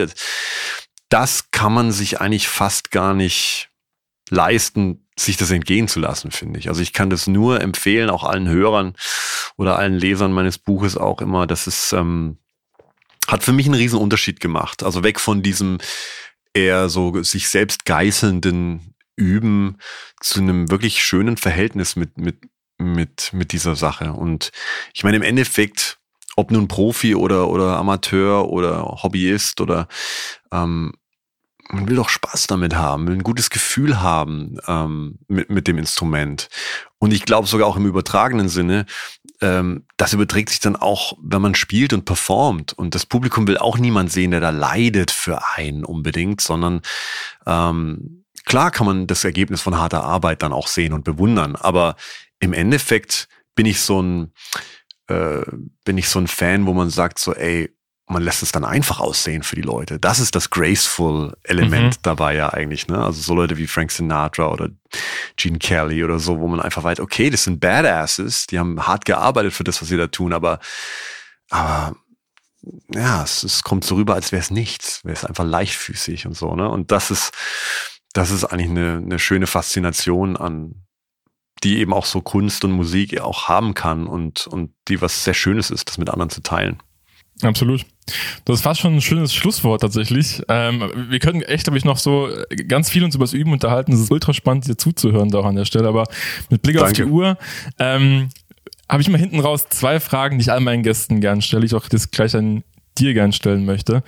Speaker 2: Das kann man sich eigentlich fast gar nicht leisten, sich das entgehen zu lassen, finde ich. Also ich kann das nur empfehlen, auch allen Hörern oder allen Lesern meines Buches auch immer, dass es hat für mich einen riesen Unterschied gemacht. Also weg von diesem eher so sich selbst geißelnden Üben zu einem wirklich schönen Verhältnis mit dieser Sache. Und ich meine, im Endeffekt, ob nun Profi oder Amateur oder Hobbyist oder man will doch Spaß damit haben, will ein gutes Gefühl haben mit dem Instrument. Und ich glaube sogar auch im übertragenen Sinne, das überträgt sich dann auch, wenn man spielt und performt. Und das Publikum will auch niemand sehen, der da leidet für einen unbedingt, sondern klar kann man das Ergebnis von harter Arbeit dann auch sehen und bewundern. Aber im Endeffekt bin ich so ein Fan, wo man sagt so, ey, man lässt es dann einfach aussehen für die Leute. Das ist das graceful Element dabei ja eigentlich, ne? Also so Leute wie Frank Sinatra oder Gene Kelly oder so, wo man einfach weiß, okay, das sind Badasses, die haben hart gearbeitet für das, was sie da tun, aber ja, es kommt so rüber, als wäre es nichts, wäre es einfach leichtfüßig und so, ne? Und das ist eigentlich eine schöne Faszination an, die eben auch so Kunst und Musik auch haben kann und die was sehr Schönes ist, das mit anderen zu teilen.
Speaker 1: Absolut. Das ist fast schon ein schönes Schlusswort tatsächlich. Wir können echt, glaube ich, noch so ganz viel uns über das Üben unterhalten. Es ist ultra spannend, dir zuzuhören da auch an der Stelle. Aber mit Blick auf die Uhr habe ich mal hinten raus 2 Fragen, die ich all meinen Gästen gern stelle, ich auch das gleich an dir gern stellen möchte.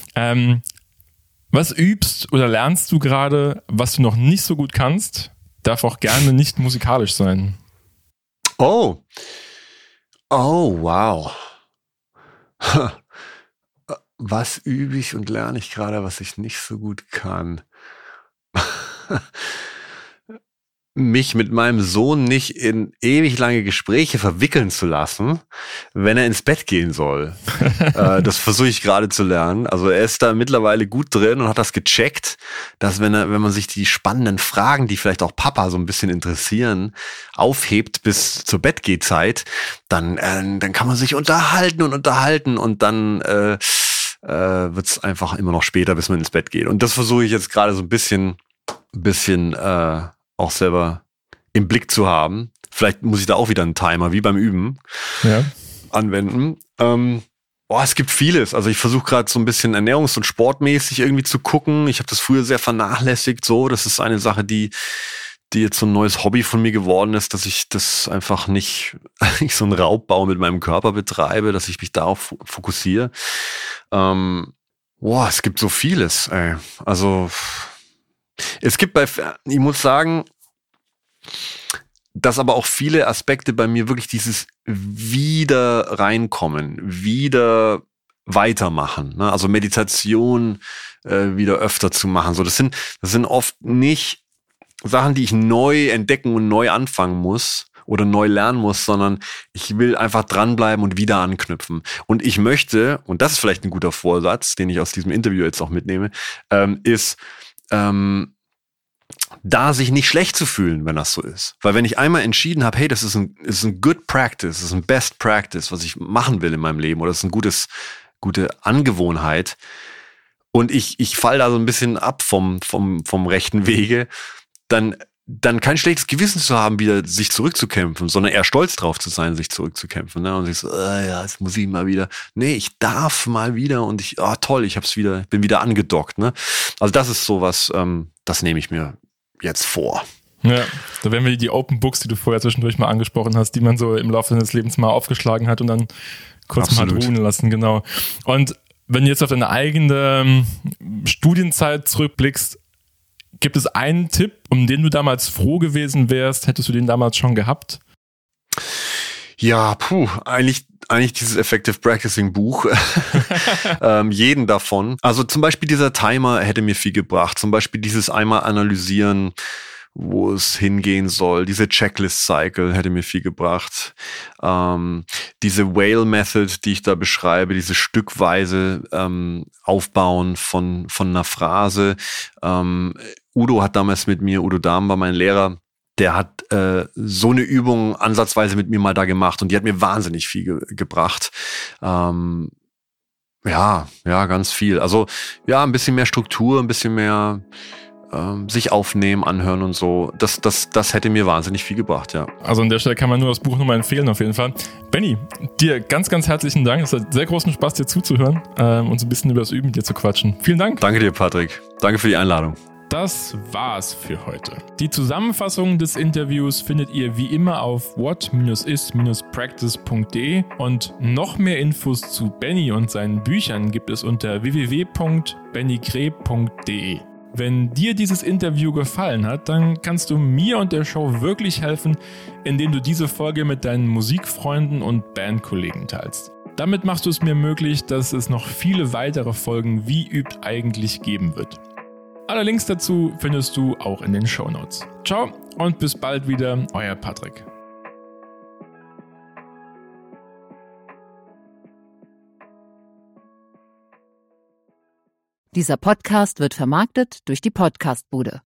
Speaker 1: Was übst oder lernst du gerade, was du noch nicht so gut kannst? Darf auch gerne nicht musikalisch sein.
Speaker 2: Oh, wow. Was übe ich und lerne ich gerade, was ich nicht so gut kann? Mich mit meinem Sohn nicht in ewig lange Gespräche verwickeln zu lassen, wenn er ins Bett gehen soll. Das versuche ich gerade zu lernen. Also er ist da mittlerweile gut drin und hat das gecheckt, dass wenn man sich die spannenden Fragen, die vielleicht auch Papa so ein bisschen interessieren, aufhebt bis zur Bettgehzeit, dann kann man sich unterhalten und dann wird's einfach immer noch später, bis man ins Bett geht. Und das versuche ich jetzt gerade so ein bisschen auch selber im Blick zu haben. Vielleicht muss ich da auch wieder einen Timer, wie beim Üben, anwenden. Es gibt vieles. Also ich versuche gerade so ein bisschen ernährungs- und sportmäßig irgendwie zu gucken. Ich habe das früher sehr vernachlässigt. So, das ist eine Sache, die jetzt so ein neues Hobby von mir geworden ist, dass ich das einfach nicht so einen Raubbau mit meinem Körper betreibe, dass ich mich darauf fokussiere. Es gibt so vieles. Ey. Also es gibt ich muss sagen, dass aber auch viele Aspekte bei mir wirklich dieses wieder reinkommen, wieder weitermachen, ne? Also Meditation wieder öfter zu machen. So, das sind oft nicht Sachen, die ich neu entdecken und neu anfangen muss oder neu lernen muss, sondern ich will einfach dranbleiben und wieder anknüpfen. Und ich möchte, und das ist vielleicht ein guter Vorsatz, den ich aus diesem Interview jetzt auch mitnehme, ist da sich nicht schlecht zu fühlen, wenn das so ist. Weil wenn ich einmal entschieden habe, hey, das ist ein good practice, das ist ein best practice, was ich machen will in meinem Leben, oder das ist eine gute Angewohnheit, und ich falle da so ein bisschen ab vom rechten Wege, dann kein schlechtes Gewissen zu haben, wieder sich zurückzukämpfen, sondern eher stolz drauf zu sein, sich zurückzukämpfen. Ne? Und ich so, ja, jetzt muss ich mal wieder. Nee, ich darf mal wieder, und toll, bin wieder angedockt. Ne? Also das ist sowas, das nehme ich mir jetzt vor.
Speaker 1: Ja, da wären wir die Open Books, die du vorher zwischendurch mal angesprochen hast, die man so im Laufe des Lebens mal aufgeschlagen hat und dann kurz mal ruhen lassen, genau. Und wenn du jetzt auf deine eigene Studienzeit zurückblickst, gibt es einen Tipp, um den du damals froh gewesen wärst? Hättest du den damals schon gehabt?
Speaker 2: Ja, eigentlich dieses Effective Practicing Buch, jeden davon. Also zum Beispiel dieser Timer hätte mir viel gebracht. Zum Beispiel dieses einmal analysieren, wo es hingehen soll. Diese Checklist-Cycle hätte mir viel gebracht. Diese Whale Method, die ich da beschreibe, diese stückweise Aufbauen von einer Phrase. Udo Dahm war mein Lehrer, der hat so eine Übung ansatzweise mit mir mal da gemacht, und die hat mir wahnsinnig viel gebracht. Ja, ganz viel. Also ja, ein bisschen mehr Struktur, ein bisschen mehr sich aufnehmen, anhören und so. Das hätte mir wahnsinnig viel gebracht, ja.
Speaker 1: Also an der Stelle kann man nur das Buch nochmal empfehlen, auf jeden Fall. Benni, dir ganz, ganz herzlichen Dank. Es hat sehr großen Spaß, dir zuzuhören und so ein bisschen über das Üben mit dir zu quatschen. Vielen Dank.
Speaker 2: Danke dir, Patrick. Danke für die Einladung.
Speaker 1: Das war's für heute. Die Zusammenfassung des Interviews findet ihr wie immer auf what-is-practice.de, und noch mehr Infos zu Benni und seinen Büchern gibt es unter www.bennigreb.de. Wenn dir dieses Interview gefallen hat, dann kannst du mir und der Show wirklich helfen, indem du diese Folge mit deinen Musikfreunden und Bandkollegen teilst. Damit machst du es mir möglich, dass es noch viele weitere Folgen Wie übt eigentlich geben wird. Alle Links dazu findest du auch in den Shownotes. Ciao und bis bald wieder, euer Patrick.
Speaker 3: Dieser Podcast wird vermarktet durch die Podcastbude.